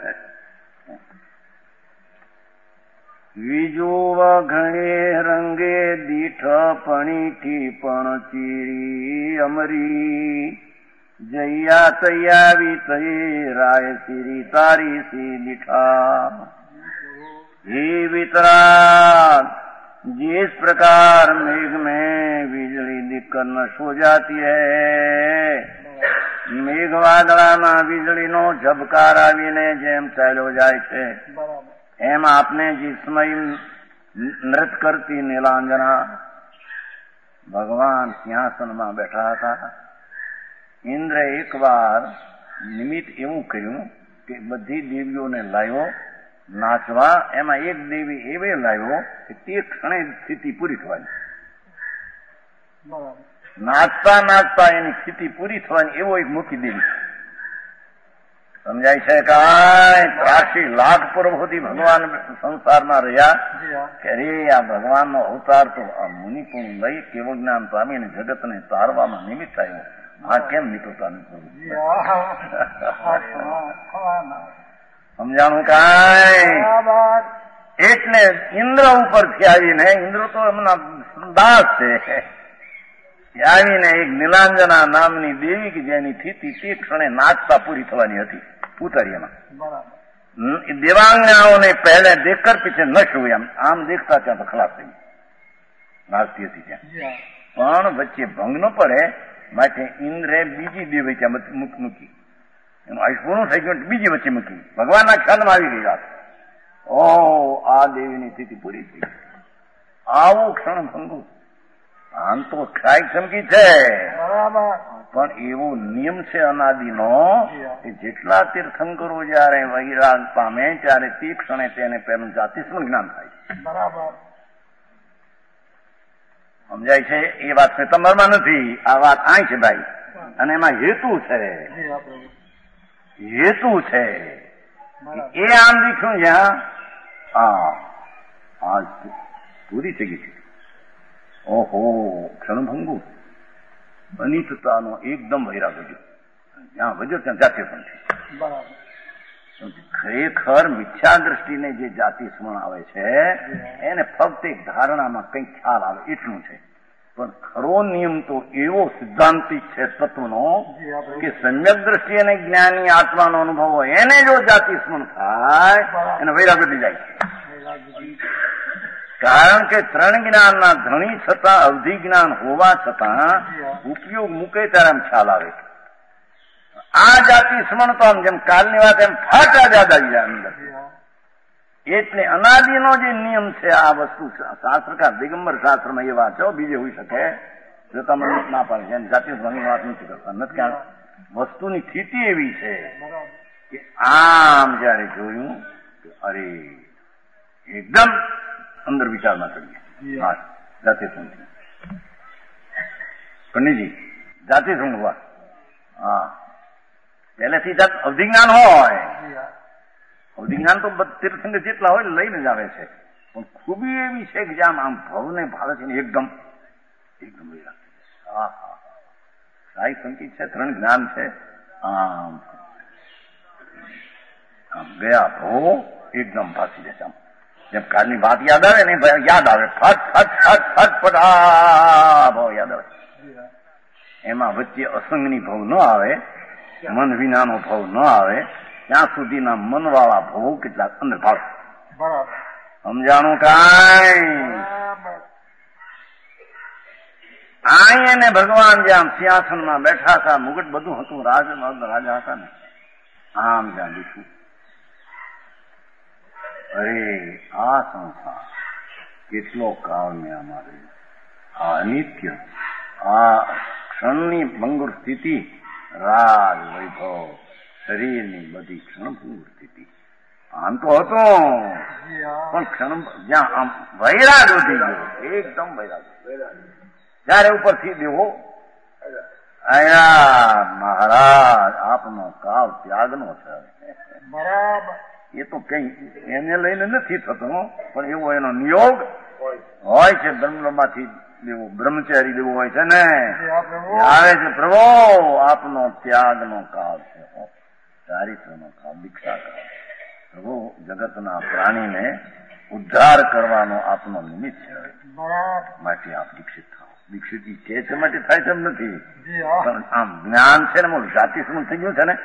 [SPEAKER 2] બીજો વઘણે રંગે દીઠ પણીથી પણ ચીરી અમરી જૈયા તૈયાવી તઈ રાય સિરી તારી સી દીઠા. હે वितराग जिस प्रकार मेघ में बिजली दिखकर न सो जाती है, મેઘ વાદળામાં વીજળીનો ઝબકાર આવીને જેમ ચાલ્યો જાય છે, એમ આપને જીસ્મય નૃત્ય કરતી નીલાંજના. ભગવાન સિંહાસનમાં બેઠા હતા. ઇન્દ્રે એક વાર નિમિત્ત એવું કર્યું કે બધી દેવીઓને લાવ્યો નાચવા. એમાં એક દેવી એવે લાવ્યો કે તે ક્ષણે સ્થિતિ પૂરી થવાની, નાચતા નાચતા એની સ્થિતિ પૂરી થવાની એવો એક મૂકી દેવી. સમજાય છે કાંઈ? 83 લાખ પૂર્વ સુધી ભગવાન સંસારમાં રહ્યા કે અરે આ ભગવાનનો અવતાર તો આ મુનિપુણ લઈ કેવળ જ્ઞાન પામીને જગતને તારવામાં નિમિત્ત આવ્યો. આ કેમ નીકળતા નથી? સમજાણું કાંઈ? એટલે ઇન્દ્ર ઉપરથી આવીને, ઇન્દ્ર તો એમના દાસ છે, આવીને એક નીલાંજના નામની દેવી કે જેની સ્થિતિ તે ક્ષણે નાચતા પૂરી થવાની હતી ઉતારી. એમાં દેવાંગનાઓને પહેલે દેખકર પીછે ન શું એમ આમ દેખતા ત્યાં તો ખલાસ થઈ નાચતી હતી ત્યાં. પણ વચ્ચે ભંગ ન પડે માટે ઇન્દ્રે બીજી દેવી ત્યાં મૂકી. એનું આયુષ પૂરું થઈ ગયું, બીજી વચ્ચે મૂકી. ભગવાનના ખ્યાલમાં આવી ગઈ વાત. ઓ આ દેવીની સ્થિતિ પૂરી થઈ. આવું ક્ષણ ભંગુ આમ તો ક્ષાય ચમકી છે, પણ એવો નિયમ છે અનાદિનો કે જેટલા તીર્થંકરો જયારે વૈરાગ પામે ત્યારે તે ક્ષણે તેને પહેલું જાતિસ્મરણ જ્ઞાન થાય. સમજાય છે? એ વાત તમારમાં નથી, આ વાત અહીં છે ભાઈ. અને એમાં હેતુ છે, હેતુ છે. એ આમ દીખ્યું જ્યાં આ પૂરી થઈ ગઈ છે. ઓહો, ક્ષણભંગુ અનિતતાનો એકદમ વૈરાગ વધ્યો. જ્યાં વધ્યો ત્યાં જાતિ પણ છે. ખરેખર મિથ્યા દ્રષ્ટિને જે જાતિ સ્મરણ આવે છે એને ફક્ત એક ધારણામાં કંઈક ખ્યાલ આવે એટલું છે. પણ ખરો નિયમ તો એવો સિદ્ધાંતિક છે તત્વનો કે સમ્યક દ્રષ્ટિ અને જ્ઞાની આત્માનો અનુભવ હોય એને જો જાતિ સ્મરણ થાય એને વૈરાગ વધી જાય છે. કારણ કે ત્રણ જ્ઞાનના ધણી છતાં અવધિ જ્ઞાન હોવા છતાં ઉપયોગ મૂકે ત્યારે આમ ખ્યાલ આવે. આ જાતિ સ્મરણ તો આમ જેમ કાલની વાત એમ ફાટા યાદ આવી જાય અંદર. એટલે અનાદિનો જે નિયમ છે આ વસ્તુ શાસ્ત્રકાર દિગંબર શાસ્ત્રમાં એ વાત છે, બીજે હોઈ શકે જો તમે ના પાડે છે જાતિ ધર્મની વાત નથી કરતા નથી. કારણ વસ્તુની સ્થિતિ એવી છે કે આમ જયારે જોયું તો અરે એકદમ અંદર વિચારમાં ચડીએ. હા, જાતિ સમજી પંડિતજી જાતિ સમજવા. હા, પહેલેથી જાત અવધિજ્ઞાન હોય, અવધિજ્ઞાન તો તીર્થંકર જેટલા હોય લઈને જ આવે છે, પણ ખૂબી એવી છે કે જ્યાં આમ ભવને ભાવે છે ને એકદમ એકદમ હા હા સાઈ સંકિત છે, 3 જ્ઞાન છે. આમ ગયા ભવ એકદમ ભાસી જશે. આમ જેમ કાલની વાત યાદ આવે ને યાદ આવે ફટ ફટ ફટ ફટ ફટ આ ભાવ યાદ આવે. એમાં વચ્ચે અસંગની ભાવ ન આવે, મન વિનાનો ભાવ ન આવે, ત્યાં સુધીના મનવાળા ભાવ કેટલાક અંદર ભાવ. સમજાણું કાંઈ? આઈ અને ભગવાન જ્યાં સિંહાસનમાં બેઠા હતા, મુગટ બધું હતું, રાજા હતા ને, આમ જ્યાં દીઠું અરે આ સંસાર કેટલો કાળને અમારે આ અનિત્ય, આ ક્ષણની ભંગુર સ્થિતિ, રાજ વૈભવ, શરીરની બધી ક્ષણભંગુર સ્થિતિ. આમ તો હતો પણ ક્ષણ જ્યાં આમ વૈરાગ વધી ગયો, એકદમ વૈરાગ. જયારે ઉપરથી દેવો અયા મહારાજ આપનો કાળ ત્યાગનો છે. બરાબર, એ તો કઈ એને લઈને નથી થતો, પણ એવો એનો નિયોગ હોય છે. ધર્મમાંથી દેવો બ્રહ્મચારી દેવો હોય છે ને, આવે છે પ્રભુ આપનો ત્યાગનો કાળ છે, ચારિત્રનો કાળ, દીક્ષા કાળ. પ્રભુ જગતના પ્રાણીને ઉદ્ધાર કરવાનો આપનો નિમિત્ત છે, માટે આપ દીક્ષિત થાઓ. દીક્ષિત કે છે માટે થાય છે એમ નથી, પણ આમ જ્ઞાન છે ને જાતિ સમજ થઈ ગયું છે ને,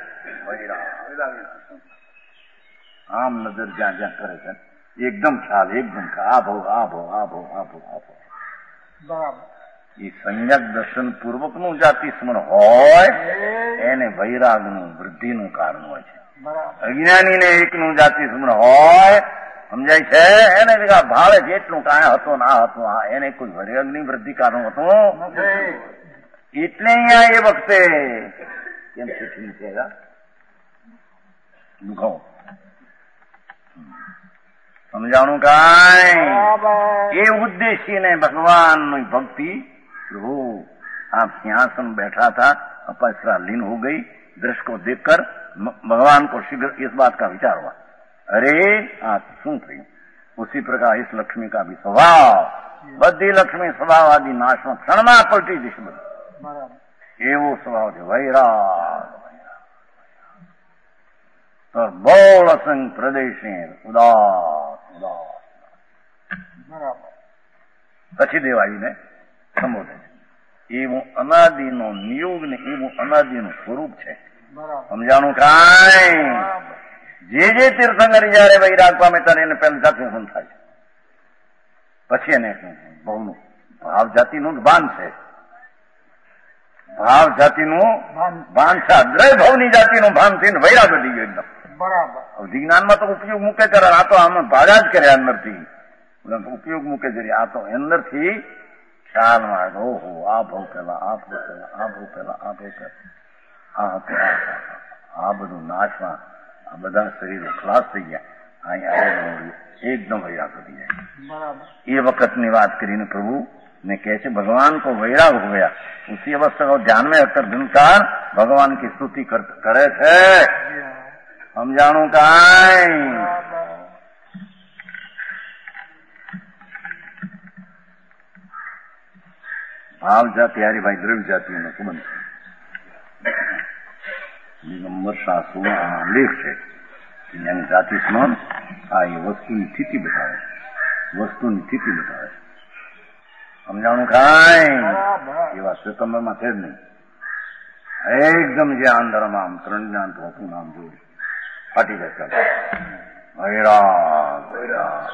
[SPEAKER 2] આમ નજર જ્યાં જ્યાં કરે છે એકદમ ખ્યાલ, એકદમ આ ભવ આ ભવ આ ભવ આ ભવ આ ભવ. બરાબર, એ સંયક દર્શન પૂર્વક નું જાતિ સ્મરણ હોય એને વૈરાગનું વૃદ્ધિનું કારણ હોય છે. અજ્ઞાનીને એકનું જાતિ સ્મરણ હોય, સમજાય છે, એને ભેગા ભાવે જેટલું કાંઈ હતો ના હતું, એને કોઈ વૈરાગની વૃદ્ધિ કારણ હતું. એટલે અહીંયા એ વખતે કેમ શીખવી છે દુખાવો સમજાણું કાંઈ? એ ઉદ્દેશીને ભગવાનની ભક્તિ. प्रभु आप सिंहासन बैठा था, अपस्रा लीन हो गई, दृश्य को देखकर भगवान को शीघ्र इस बात का विचार हुआ, अरे आप सुन रही. उसी प्रकार इस लक्ष्मी का भी स्वभाव, बधी लक्ष्मी स्वभाव आदि नाश में क्षण में पलटी जैसे બધું એવો સ્વભાવ છે. વૈરાગ તો બોલ અસંગ પ્રદેશે ઉદાસ ઉદાસ. પછી દેવાજીને સંબોધે છે. એવું અનાદિનો નિયોગ ને એવું અનાદિનું સ્વરૂપ છે. સમજાણું કાંઈ? જે તીર્થંકર જયારે વૈરાગ પામે ત્યારે એને પહેલા જાતિ શું થાય છે, પછી એને ભાવનું ભાવ જાતિનું જ ભાન છે. ભાવ જાતિનું ભાન છે, અદ્રય ભાવની જાતિનું ભાન થઈને વૈરાગ વધી ગયો એકદમ. બરાબર, વિજ્ઞાનમાં તો ઉપયોગ મૂકે કરે, આ તો આમાં ભાજા જ કરે અંદરથી, ઉપયોગ મૂકે જરી, આ તો અંદરથી ખ્યાલમાં ઓહો આ ભાવ પેલા આ ભાવ પેલા આ ભાવ પેલા આ ભાવ પેલા આ બધું નાશમાં આ બધા શરીરો ખલાસ થઈ ગયા. અહીંયા એકદમ વૈરાગ વધી જાય. એ વખતની વાત કરીને પ્રભુ ने कैसे भगवान को वैराग हो गया, उसी अवस्था को ध्यान में रखकर दिनकार भगवान की स्तुति करे थे. समझाणु कांई? भाव जाति हारी भाई द्रव्य जातिओं नो संबंध दिगंबर शास्त्रों लेख है. जाति स्मरण आ ये वस्तुની સ્થિતિ બતાવે, વસ્તુની સ્થિતિ બતાવે. સમજાણું કાંઈ? એવા સ્વતંત્રમાં છે જ નહીં. એકદમ જે આંદરમાં આમ 3 જ્ઞાન તો હતું નામ જોયું ફાટી જશે. વૈરાગ વૈરાગ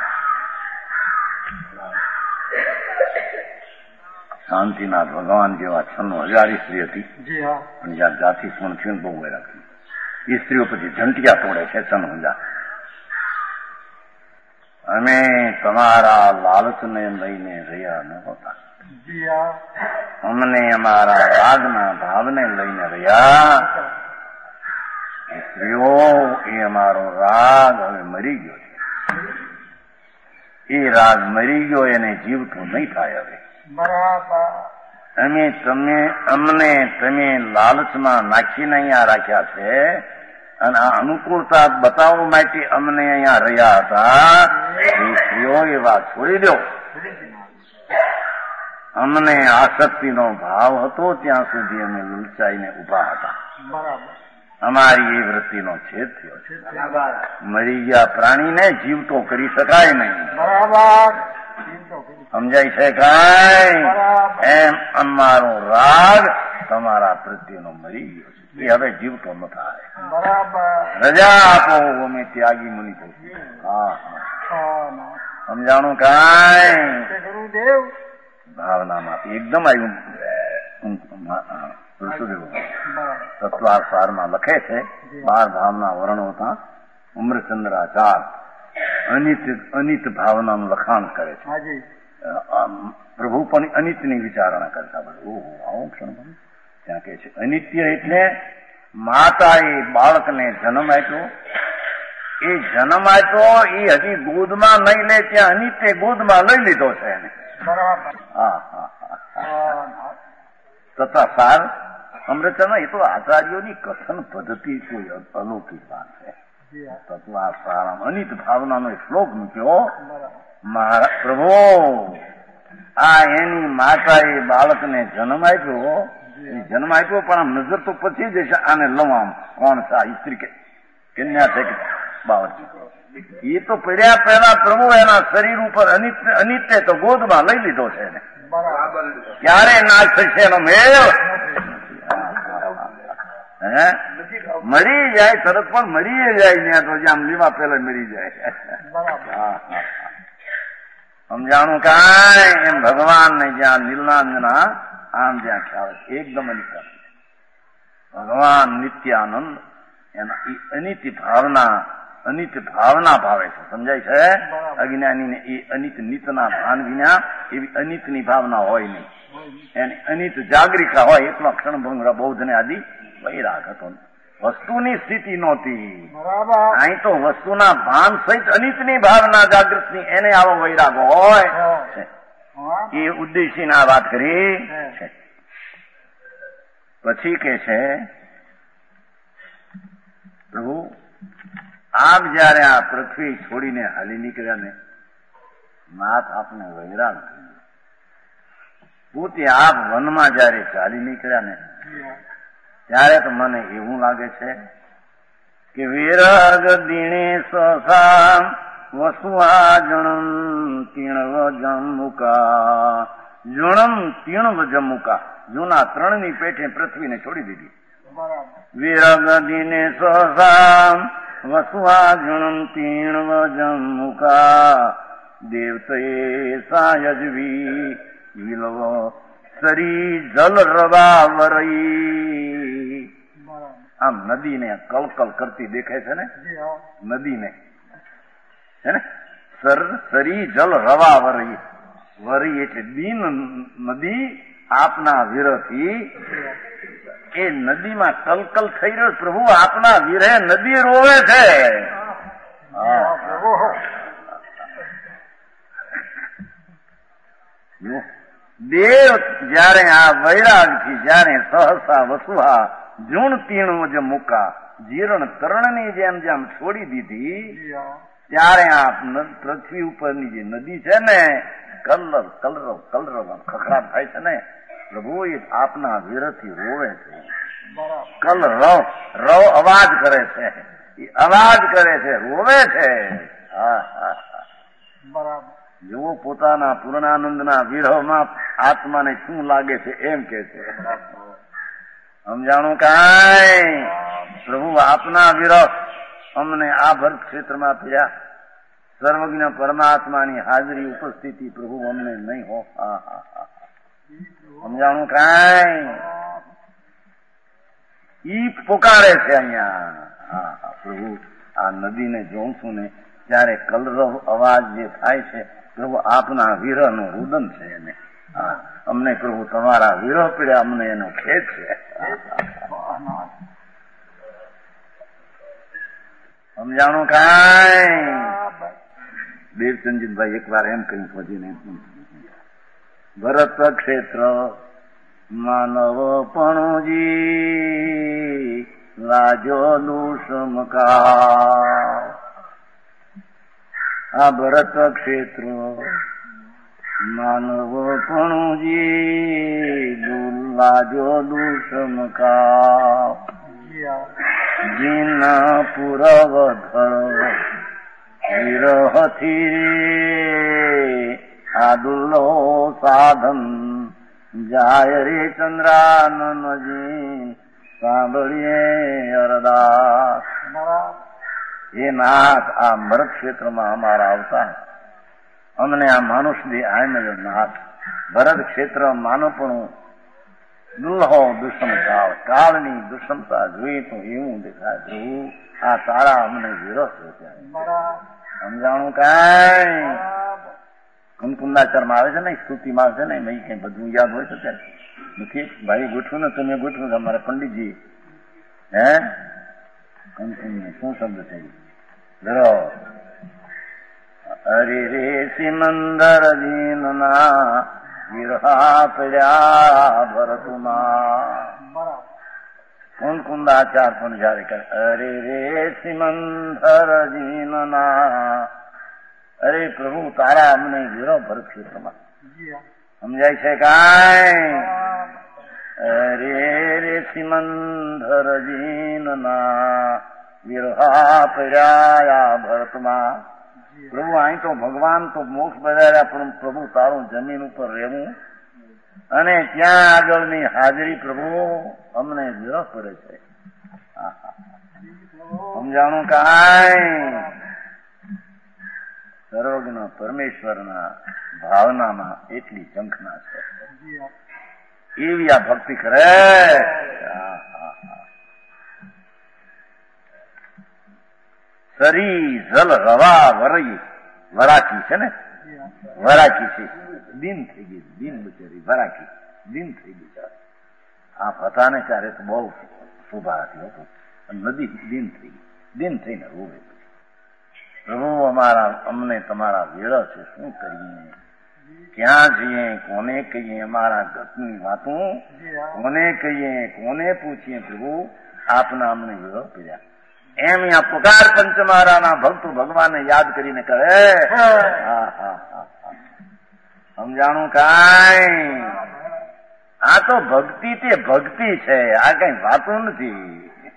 [SPEAKER 2] શાંતિનાથ ભગવાન જેવા 96,000 સ્ત્રી હતી, પણ જ્યાં જાતિ સ્મરણ થયું બહુ વૈરાગ. એ સ્ત્રીઓ પછી ઝંટિયા તોડે છે 96,000. અમે તમારા લાલચને લઈને રહ્યા નહોતા, અમને અમારા રાગના ભાવને લઈને રહ્યા. સ્ત્રીઓ એ અમારો રાગ હવે મરી ગયો છે. એ રાગ મરી ગયો, એને જીવતું નહીં થાય. હવે અમને તમે લાલચમાં નાખીને અહીંયા રાખ્યા છે અને આ અનુકૂળતા બતાવવા માટે અમને અહીંયા રહ્યા હતા. એ સ્ત્રીઓ એ વાત છોડી દો. અમને આસક્તિનો ભાવ હતો ત્યાં સુધી અમે લલચાઈને ઉભા હતા. અમારી એ વૃત્તિનો છેદ થયો છે. મરી ગયા પ્રાણીને જીવતો કરી શકાય નહીં. સમજાય છે કાંઈ? એમ અમારો રાગ તમારા પ્રત્યેનો મરી ગયો છે. એ હવે જીવતો ન થાય. રજા આપો, અમે ત્યાગી મુનિ કહીએ. હા સમજાણું કાંઈ? ભાવનામાં એકદમ આવ્યું. તત્વાર સારમાં લખે છે 12 ભાવના વર્ણો હતા. ઉમરચંદ્રાચાર્ય અનિત ભાવનાનું લખાણ કરે છે. પ્રભુ પણ અનિત્યની વિચારણા કરતા. ઓહો આવો ક્ષણ ત્યાં કે છે અનિત્ય એટલે માતાએ બાળકને જન્મ આપ્યો, એ જન્મ આપ્યો એ હજી ગોદમાં નહીં લે ત્યાં અનિત્ય ગોદમાં લઈ લીધો છે એને. તથા સાર અમૃતચંદ્ર એ તો આચાર્યોની કથન પદ્ધતિ કોઈ અલૌકિક વાત છે. તત્વા સારામ અનિત ભાવનાનો શ્લોક મૂક્યો. પ્રભુ આ એની માતાએ બાળકને જન્મ આપ્યો, પણ આમ નજર તો પછી જશે આને લવામ કોણ છે આ સ્ત્રી કે કન્યા છે કે બાળક. એ તો પડ્યા પહેલા પ્રભુ એના શરીર ઉપર અનિત્ય તો ગોદમાં લઈ લીધો છે એને. ક્યારે નાશ થશે એનો મેળ? મરી જાય તરત પણ મરી જાય ત્યાં તો આમ લીવા પેલા મરી જાય. સમજાણું કાંઈ? એમ ભગવાન ને જ્યાં નીલાંજના આમ જ્યાં ખ્યાલ એકદમ અનિત્ય ભગવાન નિત્યાનંદ એના અનિત ભાવના ભાવે છે. સમજાય છે? અજ્ઞાનીને એ અનિત નિતના ભાન વિના એવી અનિતની ભાવના હોય નહીં. એની અનિત જાગરિકા હોય એટલો ક્ષણભંગ બૌદ્ધને આદિ વૈરાગ હતો. વસ્તુની સ્થિતિ નહોતી. અહીં તો વસ્તુના ભાન સહિત અનિતની ભાવના જાગૃતની એને આવો વૈરાગ હોય. એ ઉદ્દેશીને આ વાત કરી છે. પછી કે છે પ્રભુ આપ જયારે આ પૃથ્વી છોડીને હાલી નીકળ્યા ને નાથ આપને વૈરાગ પોતે આપ વનમાં જયારે ચાલી નીકળ્યા ને ત્યારે તો મને એવું લાગે છે કે વિરગ દિણે સસા વસુઆ જણમ તીણવ જમુકા. જુણમ તીણવ જમુકા, જૂના 3ની પેઠે પૃથ્વીને છોડી દીધી. વિરગ દિને સસા વસુઆ જણમ તીણવ જમુકા. દેવતે સાયજવી વિલવ સરી જલ રવા વરઈ. આમ નદીને કલકલ કરતી દેખાય છે ને નદીને, છે ને સરી જલ રવા વરઈ. વરઈ એટલે દીન નદી આપના વિરહથી એ નદીમાં કલકલ થઈ રહ્યો. પ્રભુ આપના વિરહે નદી રોવે છે. દેવ જયારે આ વૈરાગથી જયારે સહસા વસુહા જૂણ તીણું જ મુકા જીર્ણ તરણની જેમ છોડી દીધી ત્યારે આ પૃથ્વી ઉપરની જે નદી છે ને કલરવ ખખડાટ થાય છે ને પ્રભુ એ આપના વિરહથી રોવે છે. કલરવ અવાજ કરે છે, એ અવાજ કરે છે, રોવે છે. જેવો પોતાના પૂર્ણાનંદના વિરહમાં આત્માને શું લાગે છે એમ કે છે. સમજાણું કાંઈ? પ્રભુ આપના વિરહ અમને આ ભરત ક્ષેત્રમાં થયા. સર્વજ્ઞ પરમાત્માની હાજરી ઉપસ્થિતિ પ્રભુ અમને નહીં હો. સમજાણું કાંઈ? ઈ પોકારે છે અહીંયા. પ્રભુ આ નદીને જોઉં છું ને ત્યારે કલરવ અવાજ જે થાય છે, પ્રભુ આપના વિરહનું રુદન છે એને. અમને પ્રભુ તમારા વિરહ પીડ્યા, અમને એનો ખેદ છે. સમજાણું કાંઈ? દેવચંદજીભાઈ એક વાર એમ કહ્યું પછીને, ભરત ક્ષેત્ર માનવ પણુજી લાજો દુષમકા. આ ભરત ક્ષેત્ર માનવ પણુજી લાજો દુષમકા. જીન પુરવ વિરહથી આદુલ્લો સાધન જાય રે ચંદ્રાનનજી સાંભળીએ અરદાસ. એ નાથ, આ મરત ક્ષેત્રમાં અમારા અવતાર, અમને આ માનુષની આયમય નાથ. ભરત ક્ષેત્ર માનવપણું દુલ્હો દુષ્મતા, કાળની દુષ્મતા જોઈ તો એવું દેખાય પ્રભુ આ તારા અમને વિરોહ છે. સમજાણું કાંઈ? કુંકુંદાચારમાં આવે છે ને, સ્તુતિમાં આવે છે ને, નહીં કઈ બધું યાદ હોય છે ત્યારે નથી. ભાઈ ગોઠવું ને તમે ગોઠવું, અમારા પંડિતજી હે કંકુમ શું શબ્દ છે? ધરો અરે રે સિમંદર જીનના વિરહા પડ્યા ભરતુમાં. કુંકુંદાચાર પણ જયારે કરે અરે રે સિમંદર જીનના, અરે પ્રભુ તારા અમને વિરહ ભરત ક્ષેત્રમાં. સમજાય છે કાંઈ? અરે રે સિમંદર જીનના વિરહા પડ્યા ભરતમાં. પ્રભુ અહીં તો ભગવાન તો મોક્ષ બજાર્યા, પણ પ્રભુ તારું જમીન ઉપર રહેવું અને ત્યાં આગળની હાજરી પ્રભુ અમને વિરહ પડે છે. સમજાણું કાંઈ? સર્વજ્ઞ પરમેશ્વરના ભાવનામાં એટલી ઝંખના છે, એવી આ ભક્તિ કરે. સરી જલ રવા વરઈ વરાકી છે ને, વરાકી છે, દિન થઈ ગઈ, દિન બચારી વરાકી દિન થઈ ગઈ. આ પતાને ત્યારે તો બહુ શોભા હતી, નદી દિન થઈ ગઈ, દિન થઈને રોવે. પ્રભુ અમારા અમને તમારા વિરહ છે, શું કરીએ, ક્યાં જઈએ, કોને કહીએ, અમારા ગતની વાતું કોને કહીએ, કોને પૂછીએ. પ્રભુ આપના અમને વિરહ કર્યા. એમ આ પુકાર પંચમારાના ભક્તો ભગવાનને યાદ કરીને કરે. સમજાણું કાંઈ? આ તો ભક્તિ તે ભક્તિ છે, આ કઈ વાતો નથી.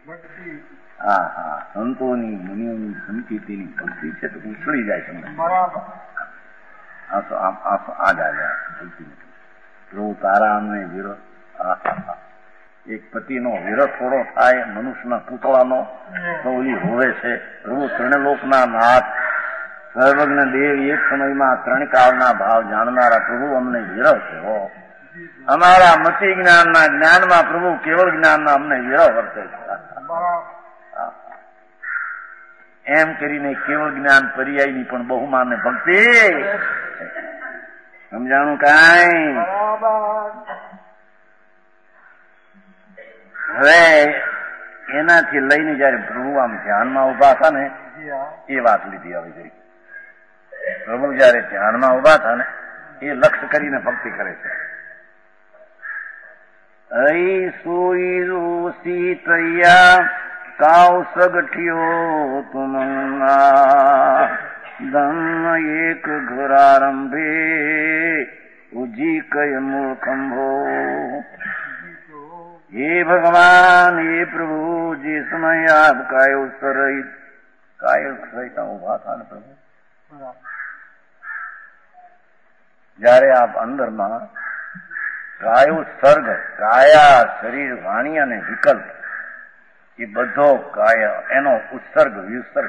[SPEAKER 2] સંતોની મુનિઓની સંકિતિની ભક્તિ છે તો ઉછળી જાય તમને. આ જાય પ્રભુ તારા અમને વિરોધ. એક પતિનો વિરોધ થોડો થાય મનુષ્યના પૂતળાનો તો ઓલી હોવે છે. પ્રભુ ત્રણલોકના નાથ સર્વજ્ઞ દેવ, એક સમયમાં ત્રણ કાળના ભાવ જાણનારા પ્રભુ અમને વિરહ છે. અમારા મતિ જ્ઞાનના જ્ઞાનમાં પ્રભુ કેવળ જ્ઞાનના અમને વિરહ વર્તે છે. એમ કરીને કેવળ જ્ઞાન પર્યાયની પણ બહુમાને ભક્તિ. સમજાણું કાંઈ? હવે એનાથી લઈને જયારે પ્રભુ આમ ધ્યાનમાં ઉભા હતા ને, એ વાત લીધી આવી ગઈ. પ્રભુ જયારે ધ્યાનમાં ઉભા હતા ને, એ લક્ષ્ય કરીને ભક્તિ કરે છે. અઈ સોઈ રોસી તૈયા કાવ સગઠિયો તુમના ધમ એક ઘરારંભે ઉજી કય મૂળ ખંભો. હે ભગવાન, હે પ્રભુ, જે સમય આપ કાયો સહિત ઉભા હતા ને પ્રભુ, જયારે આપ અંદરમાં કાયો સર્ગ, કાયા શરીર વાણી અને વિકલ્પ એ બધો કાયા એનો ઉત્સર્ગ વિસર્ગ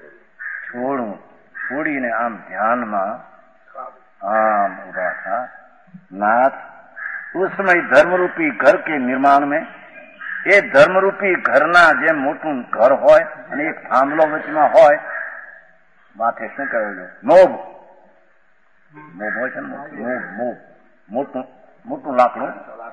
[SPEAKER 2] છોડીને આમ ધ્યાનમાં આમ ઉભા था. नाथ उस समय धर्मरूपी घर के निर्माण में એ ધર્મરૂપી ઘરના જેમ મોટું ઘર હોય અને એક થાંભલો વચમાં હોય, માથે શું કહેવાય મોભ હોય છે ને મોભ મોટું લાકડું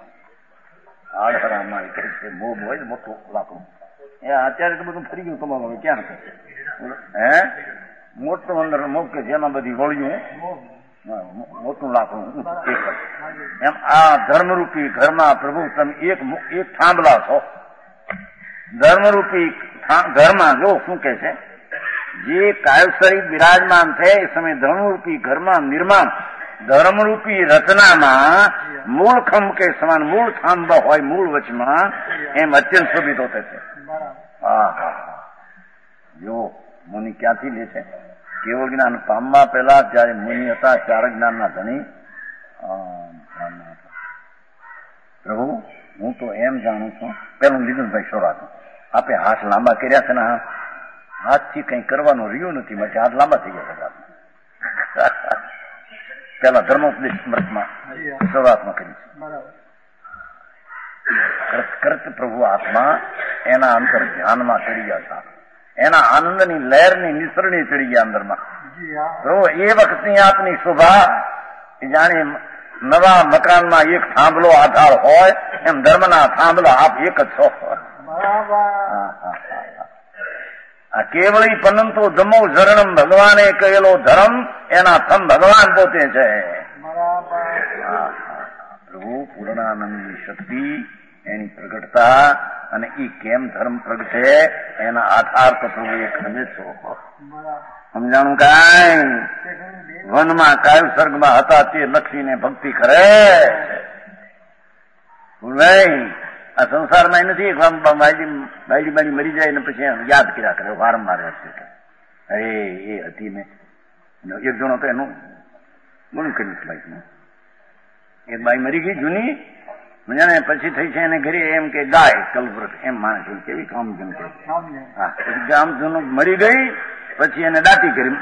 [SPEAKER 2] આડહરા મારી કહે છે મોભ હોય ને મોટું લાકડું એ અત્યારે તો બધું ફરી ગયું તમારું હવે ક્યાં હે મોટું અંદર મોભ કે જેમાં બધી વળ્યું મોટું લાકડું એમ આ ધર્મરૂપી ઘરમાં પ્રભુ તમે એક થાંભલા છો ધર્મરૂપી ઘરમાં જો શું કે છે જે કાયસરી બિરાજમાન છે એ સમય ધર્મરૂપી ઘરમાં નિર્માણ ધર્મરૂપી રચનામાં મૂળ ખંભ કે સમાન મૂળ થાંભ હોય મૂળ વચમાં એમ અત્યંત શોભિત હોતે છે જો મુનિ ક્યાંથી લે છે કેવળ જ્ઞાન પામવા પહેલા જયારે મુનિ હતા ચાર જ્ઞાનના ધણી પ્રભુ હું તો એમ જાણું છું પેલું લીધું ભાઈ શોરાત આપે હાથ લાંબા કર્યા છે ને હાથથી કઈ કરવાનું રહ્યું નથી માટે હાથ લાંબા થઈ ગયા પેલા ધર્મોપદેશ સ્મૃતમાં શરૂઆતમાં કરી કરત પ્રભુ આત્મા એના અંતર ધ્યાનમાં ચડી ગયા હતા એના આનંદની લહેરની નિસરણી ચડી ગયા અંદરમાં પ્રભુ એ વખતની આપની શોભા જાણે નવા મકાનમાં એક થાંભલો આધાર હોય એમ ધર્મના થાંભલા આપ એક જ છો આ કેવળી પનંતો ધમો ઝરણમ ભગવાને કહેલો ધર્મ એના થમ ભગવાન પોતે છે પ્રભુ પૂર્ણાનંદની શક્તિ એની પ્રગટતા અને એ કેમ ધર્મ પ્રગટે એના આધાર તો પ્રભુ એ ખમે છો સમજાણું કાંઈ વનમાં કાયુ સર્ગમાં હતા તે લક્ષીને ભક્તિ કરે નહીં આ સંસારમાં નથી બાયડી મરી જાય ને પછી યાદ કર્યા કરે વારંવાર અરે એ હતી ને એક જણો તો એનું ઘણું કર્યું બાઈકનું એક બાઈ મરી ગઈ જૂની મજાને પછી થઈ છે એને ઘરે એમ કે ગાય કલ્પવૃક્ષ એમ માને છે કેવી કામધન કે હા પછી કામધન મરી ગઈ પછી એને દાટી કરી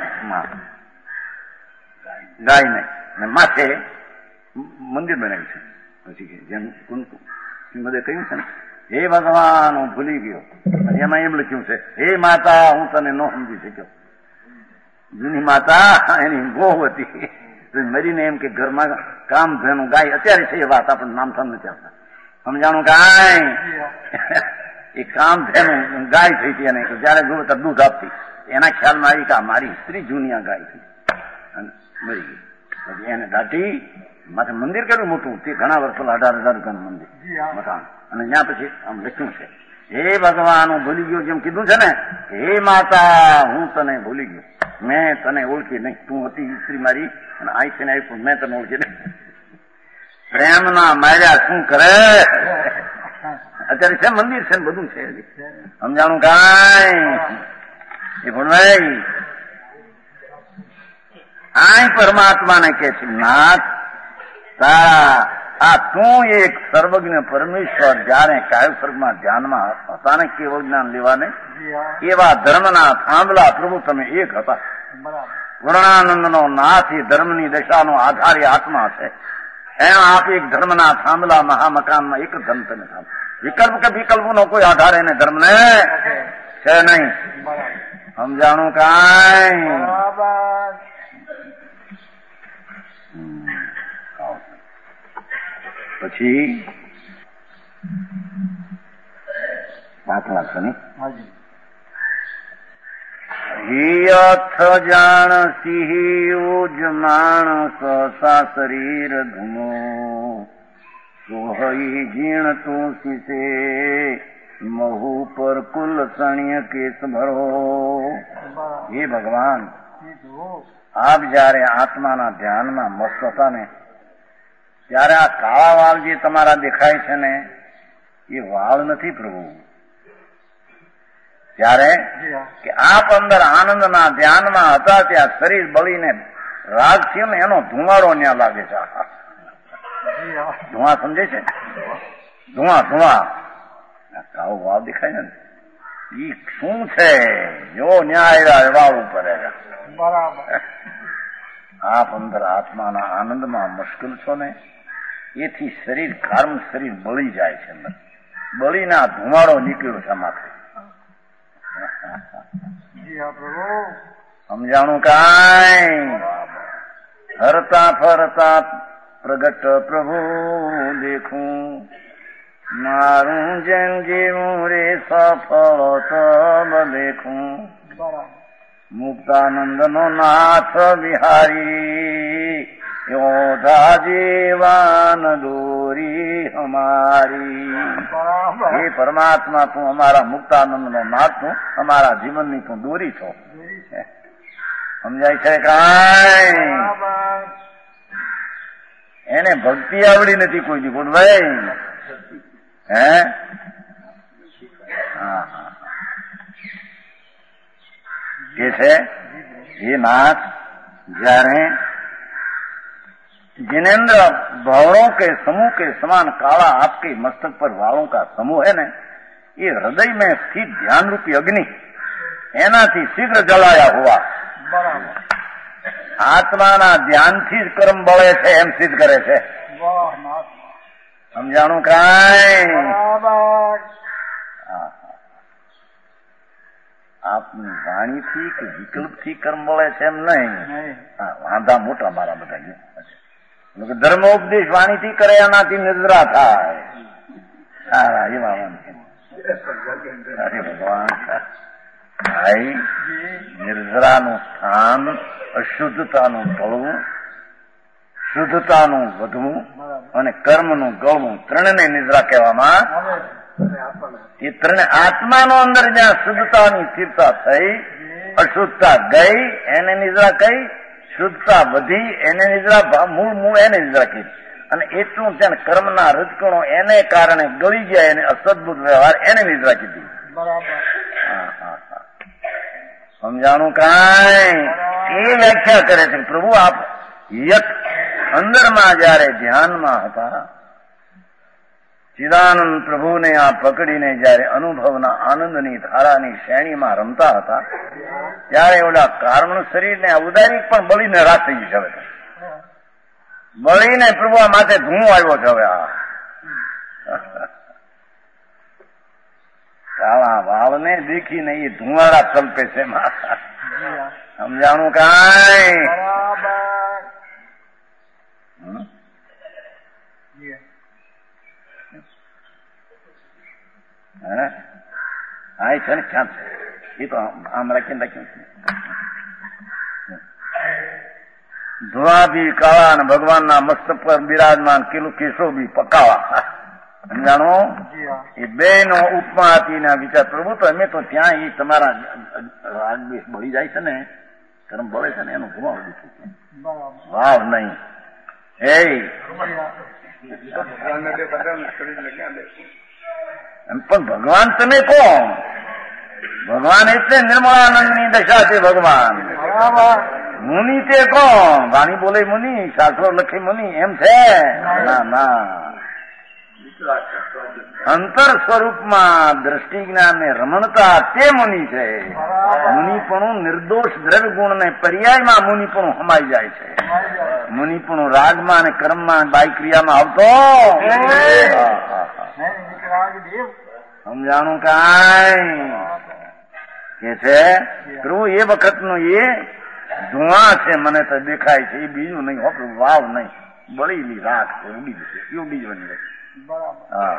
[SPEAKER 2] ગાય ને માથે મંદિર બનાવ્યું છે પછી જેમ બધે કહ્યું છે ને હે ભગવાન હું ભૂલી ગયો એમાં એમ લખ્યું છે હે માતા હું તને ન સમજી શક્યો જૂની માતા એની ગોહ હતી મરીને એમ કે ઘરમાં કામ ધેનું ગાય અત્યારે છે એ વાત આપણને નામ થમ નથી આવતા સમજાણું કાંઈ એ કામ ધેનું ગાય થઈ હતી અને જયારે જોયું ત્યારે દૂધ આપતી એના ખ્યાલમાં આવી કે મારી સ્ત્રી જૂની આ ગાય થઈ અને મરી ગઈ પછી એને દાટી માથે મંદિર કેટલું મોટું તે ઘણા વર્ષ પેલા 18,000 રૂપિયાનું મંદિર મકાન અને ત્યાં પછી આમ લખ્યું છે હે ભગવાન હું ભૂલી ગયો જેમ કીધું છે ને હે માતા હું તને ભૂલી ગયો મેં તને ઓળખી નહીં તું હતી સ્ત્રી મારી અને આઈ છે ને આવી મેં તને ઓળખી નહીં પ્રેમના માર્યા શું કરે અત્યારે છે મંદિર છે ને બધું છે સમજાણું કાંઈ એ ભણવાઈ આ પરમાત્માને કે છે નાથ તારા આ તું એક સર્વજ્ઞ પરમેશ્વર જયારે કાયુ સર્ગમાં ધ્યાનમાં હતા ને કેવળ જ્ઞાન લેવાને એવા ધર્મના થાંભલા પ્રભુ તમે એક હતા પૂર્ણાનંદનો નાથ એ ધર્મની દશાનો આધાર એ આત્મા છે એમ આપ એક ધર્મના થાંભલા મહામકાનમાં એક ધર્મ તમે થાંભ વિકલ્પ કે વિકલ્પનો કોઈ આધાર એને ધર્મને છે નહીં સમજાણું કાંઈ પછી દાખલા છે ને હિયથ જાણ સિંહ ઉજ માણસ સા શરીર ધુમો સોહઈ ઝીણ તું શીશે મહુ પર કુલ સણ્ય કેસ ભરો હે ભગવાન આપ જયારે આત્માના ધ્યાનમાં મસ્ત હતા ને ત્યારે આ કાળા વાળ જે તમારા દેખાય છે ને એ વાળ નથી પ્રભુ ત્યારે કે આપ અંદર આનંદના ધ્યાનમાં હતા ત્યાં શરીર બળીને રાગ થયો ને એનો ધુમાડો ત્યાં લાગે છે ધુઆ સમજે છે ધુઆ કાળો વાળ દેખાય ને ઈ શું છે જો ન્યાય વાળ ઉપર બરાબર આપ અંદર આત્માના આનંદમાં મુશ્કેલ છો ને એથી શરીર કર્મ શરીર બળી જાય છે બળીને આ ધુમાડો નીકળ્યો છે માથે સમજાણું કાંઈ હરતા ફરતા પ્રગટ પ્રભુ દેખું મારું જેમ જીવું રે સફળ તબ દેખું મુક્તાનંદ નો નાથ બિહારી યોધા જીવાન દોરી હમારી હે પરમાત્મા તું અમારા મુક્તાનંદ નો નાથ તું અમારા જીવનની તું દોરી છો સમજાય છે કાંઈ એને ભક્તિ આવડી નથી કોઈ દી ભાઈ હે કે છે ये नाथ જ્યારે जिनेन्द्र भवरों के समूह के समान काला आपके मस्तक पर वालों का समूह है ने ये हृदय में स्थित ध्यान रूपी अग्नि एनाथी शीघ्र जलाया हुआ આત્માના ધ્યાનથી જ કર્મ બળે છે એમ સિદ્ધ કરે છે સમજાણું કાંઈ આપની વાણીથી કે વિકલ્પથી કર્મ બળે છે એમ નહીં વાંધા મોટા મારા બધા ધર્મોપદેશ વાણીથી કરે એનાથી નિદ્રા થાય એમાં અરે ભગવાન ભાઈ નિર્જરાનું સ્થાન અશુદ્ધતાનું ટળવું શુદ્ધતાનું વધવું અને કર્મનું ગળવું ત્રણને નિદ્રા કહેવામાં એ ત્રણે આત્માનો અંદર જ્યાં શુદ્ધતાની સ્થિરતા થઈ અશુદ્ધતા ગઈ એને નિદ્રા કહી શુદ્ધતા વધી એને નિદ્રા મૂળ એને નિદ્રા કહી અને એટલું ત્યાં કર્મના રજકણો એને કારણે ગળી ગયા એને અસદબુદ્ધ વ્યવહાર એને નિદ્રા કીધી સમજાણું કાંઈ એ વ્યાખ્યા કરે છે પ્રભુ આપ યત અંદરમાં જયારે ધ્યાનમાં હતા ચિદાનંદ પ્રભુને આ પકડીને જયારે અનુભવના આનંદની ધારાની શ્રેણીમાં રમતા હતા ત્યારે ઓલા કારણ શરીરને આ ઉદારી પણ બળીને રાત થઈ ગઈ છે હવે બળીને પ્રભુ આ માથે ધૂમ આવ્યો છે હવે આ વાવને દેખીને એ ધુમાડા તલપે છે સમજાણું કાંઈ હા છે ને ક્યાં છે એ તો આમ રાખીને ધુઆ બી કાળા અને ભગવાનના મસ્તક પર બિરાજમાન કિલો કેસો બી પકાવા સમજાણો એ બે નો ઉપમા હતી ને વિચાર પ્રભુ તો અમે તો ત્યાં એ તમારા રાગ બેસ બળી જાય છે ને કર્મ બળે છે ને એનું ગુમાવી દીધું વાવ નહીં પણ ભગવાન તમે કોણ ભગવાન એટલે નિર્મળાનંદની દશા છે ભગવાન મુનિ તે કોણ વાણી બોલે મુનિ શાસ્ત્રો લખે મુનિ એમ છે ના ના અંતર સ્વરૂપમાં દ્રષ્ટિ જ્ઞાન ને રમણતા તે મુનિ છે મુનિપણું નિર્દોષ દ્રવ્ય ગુણ ને પર્યાયમાં મુનિપણું હમાઈ જાય છે મુનિપણું રાગમાં અને કર્મમાં બાઈ ક્રિયામાં આવતો સમજાણું કાંઈ કે છે પ્રભુ એ વખતનું એ ધુઆ છે મને તો દેખાય છે એ બીજું નહીં હોતું વાવ નહીં બળેલી રાખ છે ઉડી જશે એવું બીજું નહીં હા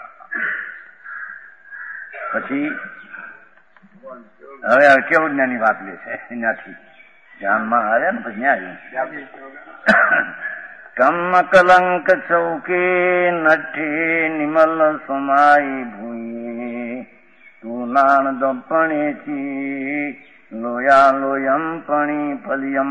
[SPEAKER 2] પછી હવે કેવું જ્ઞાની વાત લે છે ત્યાંથી ધ્યાનમાં આવે ને પછી ત્યાં કમ કલંક ચૌકે નઠે નિમલ સમાઈ ભૂયે તું નાણ દપણેથી લોયા લોયમ પણી ફલિયમ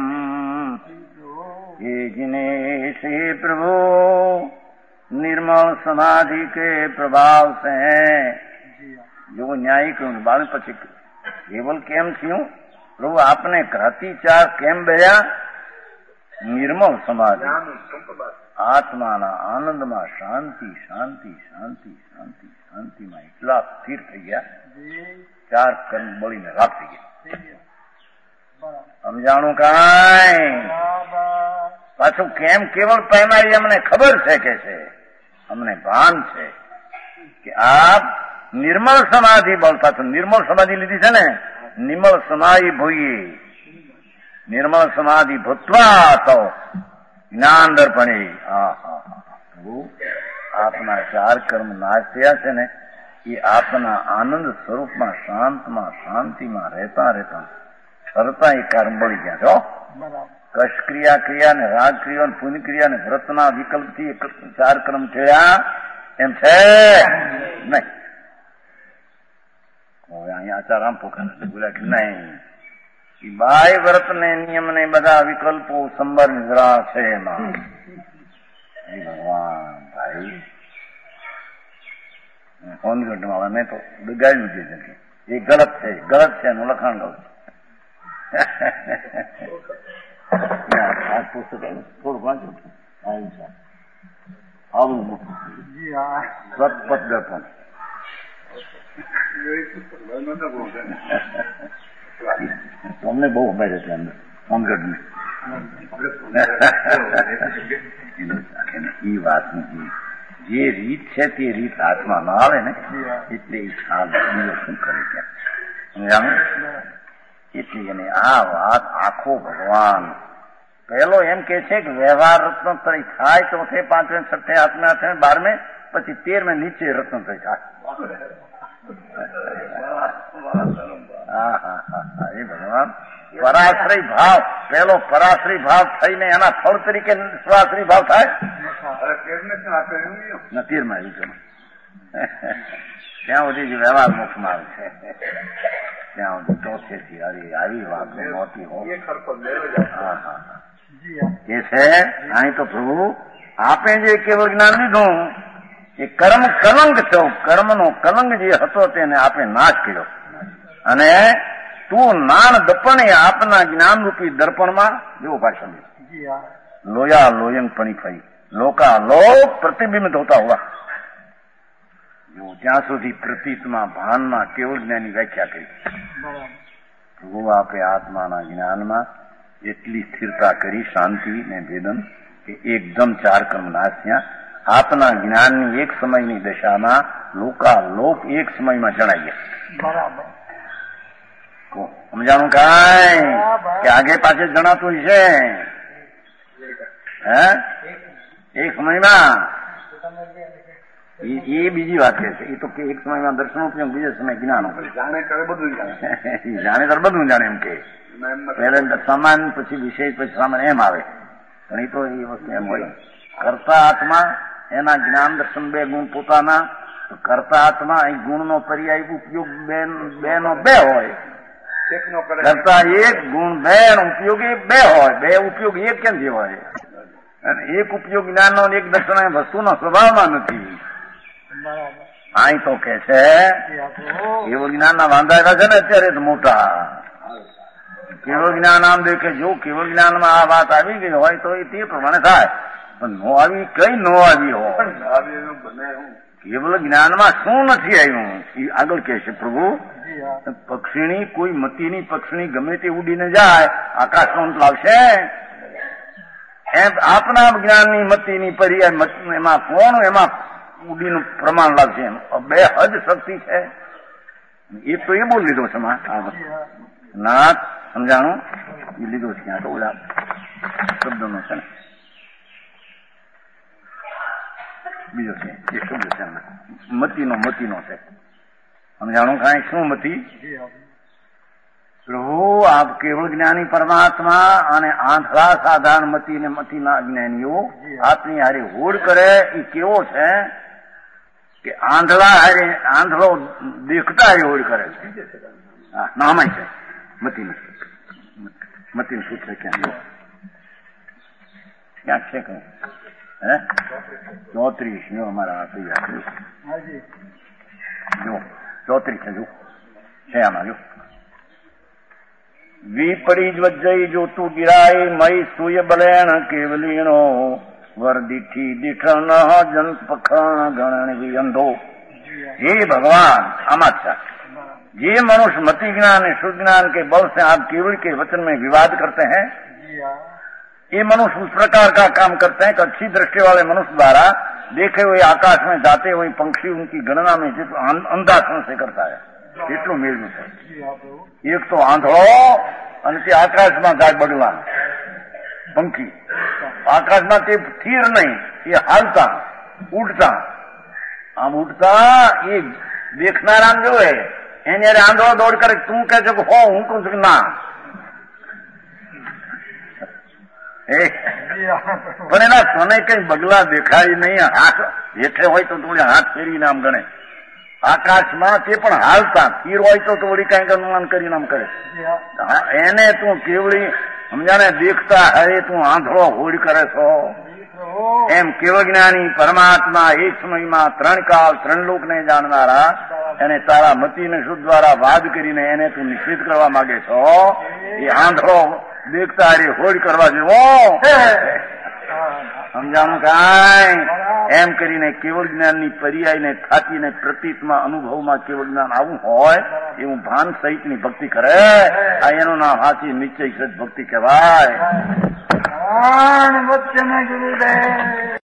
[SPEAKER 2] એ જને શ્રી પ્રભુ निर्मल समाधि के प्रभाव से जो न्यायिक बाल પછી કેવલ કેમ થયું પ્રભુ આપને ઘાતી ચાર કેમ બેયા નિર્મળ સમાધિ આત્માના આનંદમાં શાંતિ શાંતિ શાંતિ શાંતિ શાંતિમાં એટલા સ્થિર થઈ ગયા ચાર કર્મ બળીને રાખ થઈ ગયા સમજાણું કાંઈ પાછું કેમ કેવળ પહેલાં અમને ખબર છે કે છે અમને ભાન છે કે આપ નિર્મળ સમાધિ બળ પાછું નિર્મળ સમાધિ લીધી છે ને નિર્મળ સમાધિ ભોઈએ निर्मल समाधि भूतवा तो જ્ઞાન દર્પણે પ્રભુ આપના ચાર કર્મ નાશ થયા છે ને એ આપના આનંદ સ્વરૂપમાં શાંતિમાં રહેતા ઠરતા એ કર્મ બળી ગયા છો. કશ ક્રિયા ને રાગ ક્રિયા ને પુણ્ય ક્રિયા ને વ્રતના વિકલ્પથી ચાર કર્મ થયા એમ છે નહીં. હવે અહીંયા આચારામ પોખા બોલ્યા કે નહીં, બાય વ્રત ને નિયમ ને બધા વિકલ્પો સંબર નિદ્રા છે એમાં. ભગવાન ભાઈ હોનગઢમાં મેં તો બગાડ્યું છે, એ ગલત છે એનું લખાણ લઉં છું. થોડું વાંચો આવું સતપથ દર્પણ તમને બહુ ઉમેર છે અંદર હોનગઢ એ વાત નથી. જે રીત છે તે રીત હાથમાં ના આવે ને એટલે એ શું કરે ત્યાં એટલે એને આ વાત આખો ભગવાન પહેલો એમ કે છે કે વ્યવહાર રત્નોત્તરી થાય ચોથે પાંચમે છઠ્ઠે આઠમે આઠમે 12મે પછી 13મે નીચે રત્નોત્તરી થાય. એ ભગવાન પરાશ્રય ભાવ પહેલો પરાશ્રય ભાવ થઈને એના ફળ તરીકે સ્વાશ્રય ભાવ થાય. નતીરમાં ત્યાં સુધી જે વ્યવહાર મોક્ષમાં આવે છે ત્યાં સુધી ચોથેથી આવી વાત મોટી હોય એ છે. અહીં તો પ્રભુ આપે જે કેવળ જ્ઞાન લીધું એ કર્મ કલંક થયો, કર્મનો કલંક જે હતો તેને આપણે નાશ કર્યો અને તું નાન દપણે આપના જ્ઞાનરૂપી દર્પણમાં જેવો ભાષણ લોયા લોયંગ પણી ફઈ લોકા લોક પ્રતિબિંબિત હોતા હોવા ત્યાં સુધી પ્રતીતમાં ભાનમાં કેવળ જ્ઞાનની વ્યાખ્યા કરી. પ્રભુ આપે આત્માના જ્ઞાનમાં એટલી સ્થિરતા કરી શાંતિ ને ભેદન કે એકદમ ચાર કર્મ નાશ થયા. આપના જ્ઞાનની એક સમયની દશામાં લોકાલોક એક સમયમાં જણાઈ ગયા. સમજાણું કાંઈ કે આગે પાછળ જણાતું છે હે એક સમયમાં એ બીજી વાત છે. એ તો કે એક સમયમાં દર્શન ઉપયોગ બીજા સમય જ્ઞાન જાણે ત્યારે બધું જાણે એમ કે પહેલા સમાન પછી વિષય પછી સામાન એમ આવે. પણ એ તો એ વસ્તુ એમ હોય કરતા આત્મા એના જ્ઞાન દર્શન બે ગુણ પોતાના કરતા આત્મા અહીં ગુણનો પર્યાય ઉપયોગ બે નો બે હોય કરતા એક ગુણ બે ઉપયોગી બે હોય બે ઉપયોગ એક કેમ જે હોય અને એક ઉપયોગ જ્ઞાન નો એક દર્શન વસ્તુનો સ્વભાવમાં નથી. અહીં તો કે છે કેવળ જ્ઞાનના વાંધા એવા છે ને અત્યારે મોટા. કેવળ જ્ઞાન આમ દેખે જો કેવળ જ્ઞાનમાં આ વાત આવી ગઈ હોય તો એ તે પ્રમાણે થાય, પણ નો આવી કઈ નો આવી હોય. કેવળ જ્ઞાનમાં શું નથી આવ્યું એ આગળ કે છે પ્રભુ. પક્ષીની કોઈ મતીની પક્ષીની ગમે તે ઉડીને જાય આકાશનો અંત લાવશે એમ આપના જ્ઞાનની મતીની પર્યાય એમાં કોણ એમાં ઉડીનું પ્રમાણ લાવશે. એમ બે હદ શક્તિ છે એ તો એ બોલ લીધો છે નાથ સમજાણું એ લીધો છે ક્યાં તો ઓલા શબ્દનો છે ને બીજો છે એ શબ્દ છે મતીનો છે સમજાણું કાંઈ શું મતી. પ્રભુ આપ કેવળ જ્ઞાની પરમાત્મા અને આંધળા સાધારણ મતી ને મતીના જ્ઞાનીઓ આપની હારે હોડ કરે એ કેવો છે કે આંધળો દેખતા એ હોડ કરે છે. નામાય છે મતીનું સૂત્ર ક્યાંક છે કઈ હે 34 નો અમારા જો 34 છે જો છે આમાં જો વિપરી જ્વજ્જઈ જોતું ગિરાય મય સૂય બલેણ કેવલીણો વર દીઠી દીઠણ જન પખણ ગણ વિયંધો. હે ભગવાન આમાં છે જે मनुष्य मति ज्ञान शुद्ध ज्ञान के बल से आप केवल के वचन में विवाद करते हैं ये मनुष्य उस प्रकार का काम करते हैं कि अच्छी दृष्टि वाले मनुष्य द्वारा देखे हुए आकाश में जाते हुए पंक्षी उनकी गणना में अंधासन से करता है. એટલું મેળવ્યું છે. એક તો આંધળો અને તે આકાશમાં જાય બગલા પંખી. આકાશમાં તે સ્થિર નહીં, એ હાલતા ઉડતા. આમ ઉડતા એ દેખનારા જોવે એની અરે આંધળો દોડ કરે. તું કહે છે કે હો, હું કહું છું કે ના. પણ એના તને કઈ બગલા દેખાય નહીં. હાથ હેઠે હોય તો થોડી હાથ ફેરીને આમ ગણે. આકાશમાં તે પણ હાલતા સ્થિર હોય તો થોડી કઈક અનુમાન કરીને આમ કરે. એને તું કેવડી સમજાને દેખતા હરે તું આંધળો હોડ કરે છો. એમ કેવ જ્ઞાની પરમાત્મા એક સમયમાં 3 કાળ 3 લોકને જાણનારા એને તારા મતીને શુદ્ધ દ્વારા વાદ કરીને એને તું નિશ્ચિત કરવા માંગે છો. એ આંધળો દેખતા હરે હોડ કરવા જેવો સમજાણું કાંઈ. એમ કરીને કેવળ જ્ઞાનની પર્યાયને થાકીને પ્રતીતમાં અનુભવમાં કેવળ જ્ઞાન આવું હોય એવું ભાન સહિતની ભક્તિ કરે. આ એનું નામ સાચી નિશ્ચય સદ ભક્તિ કહેવાય.
[SPEAKER 3] વચ્ચે ગુરુદેવ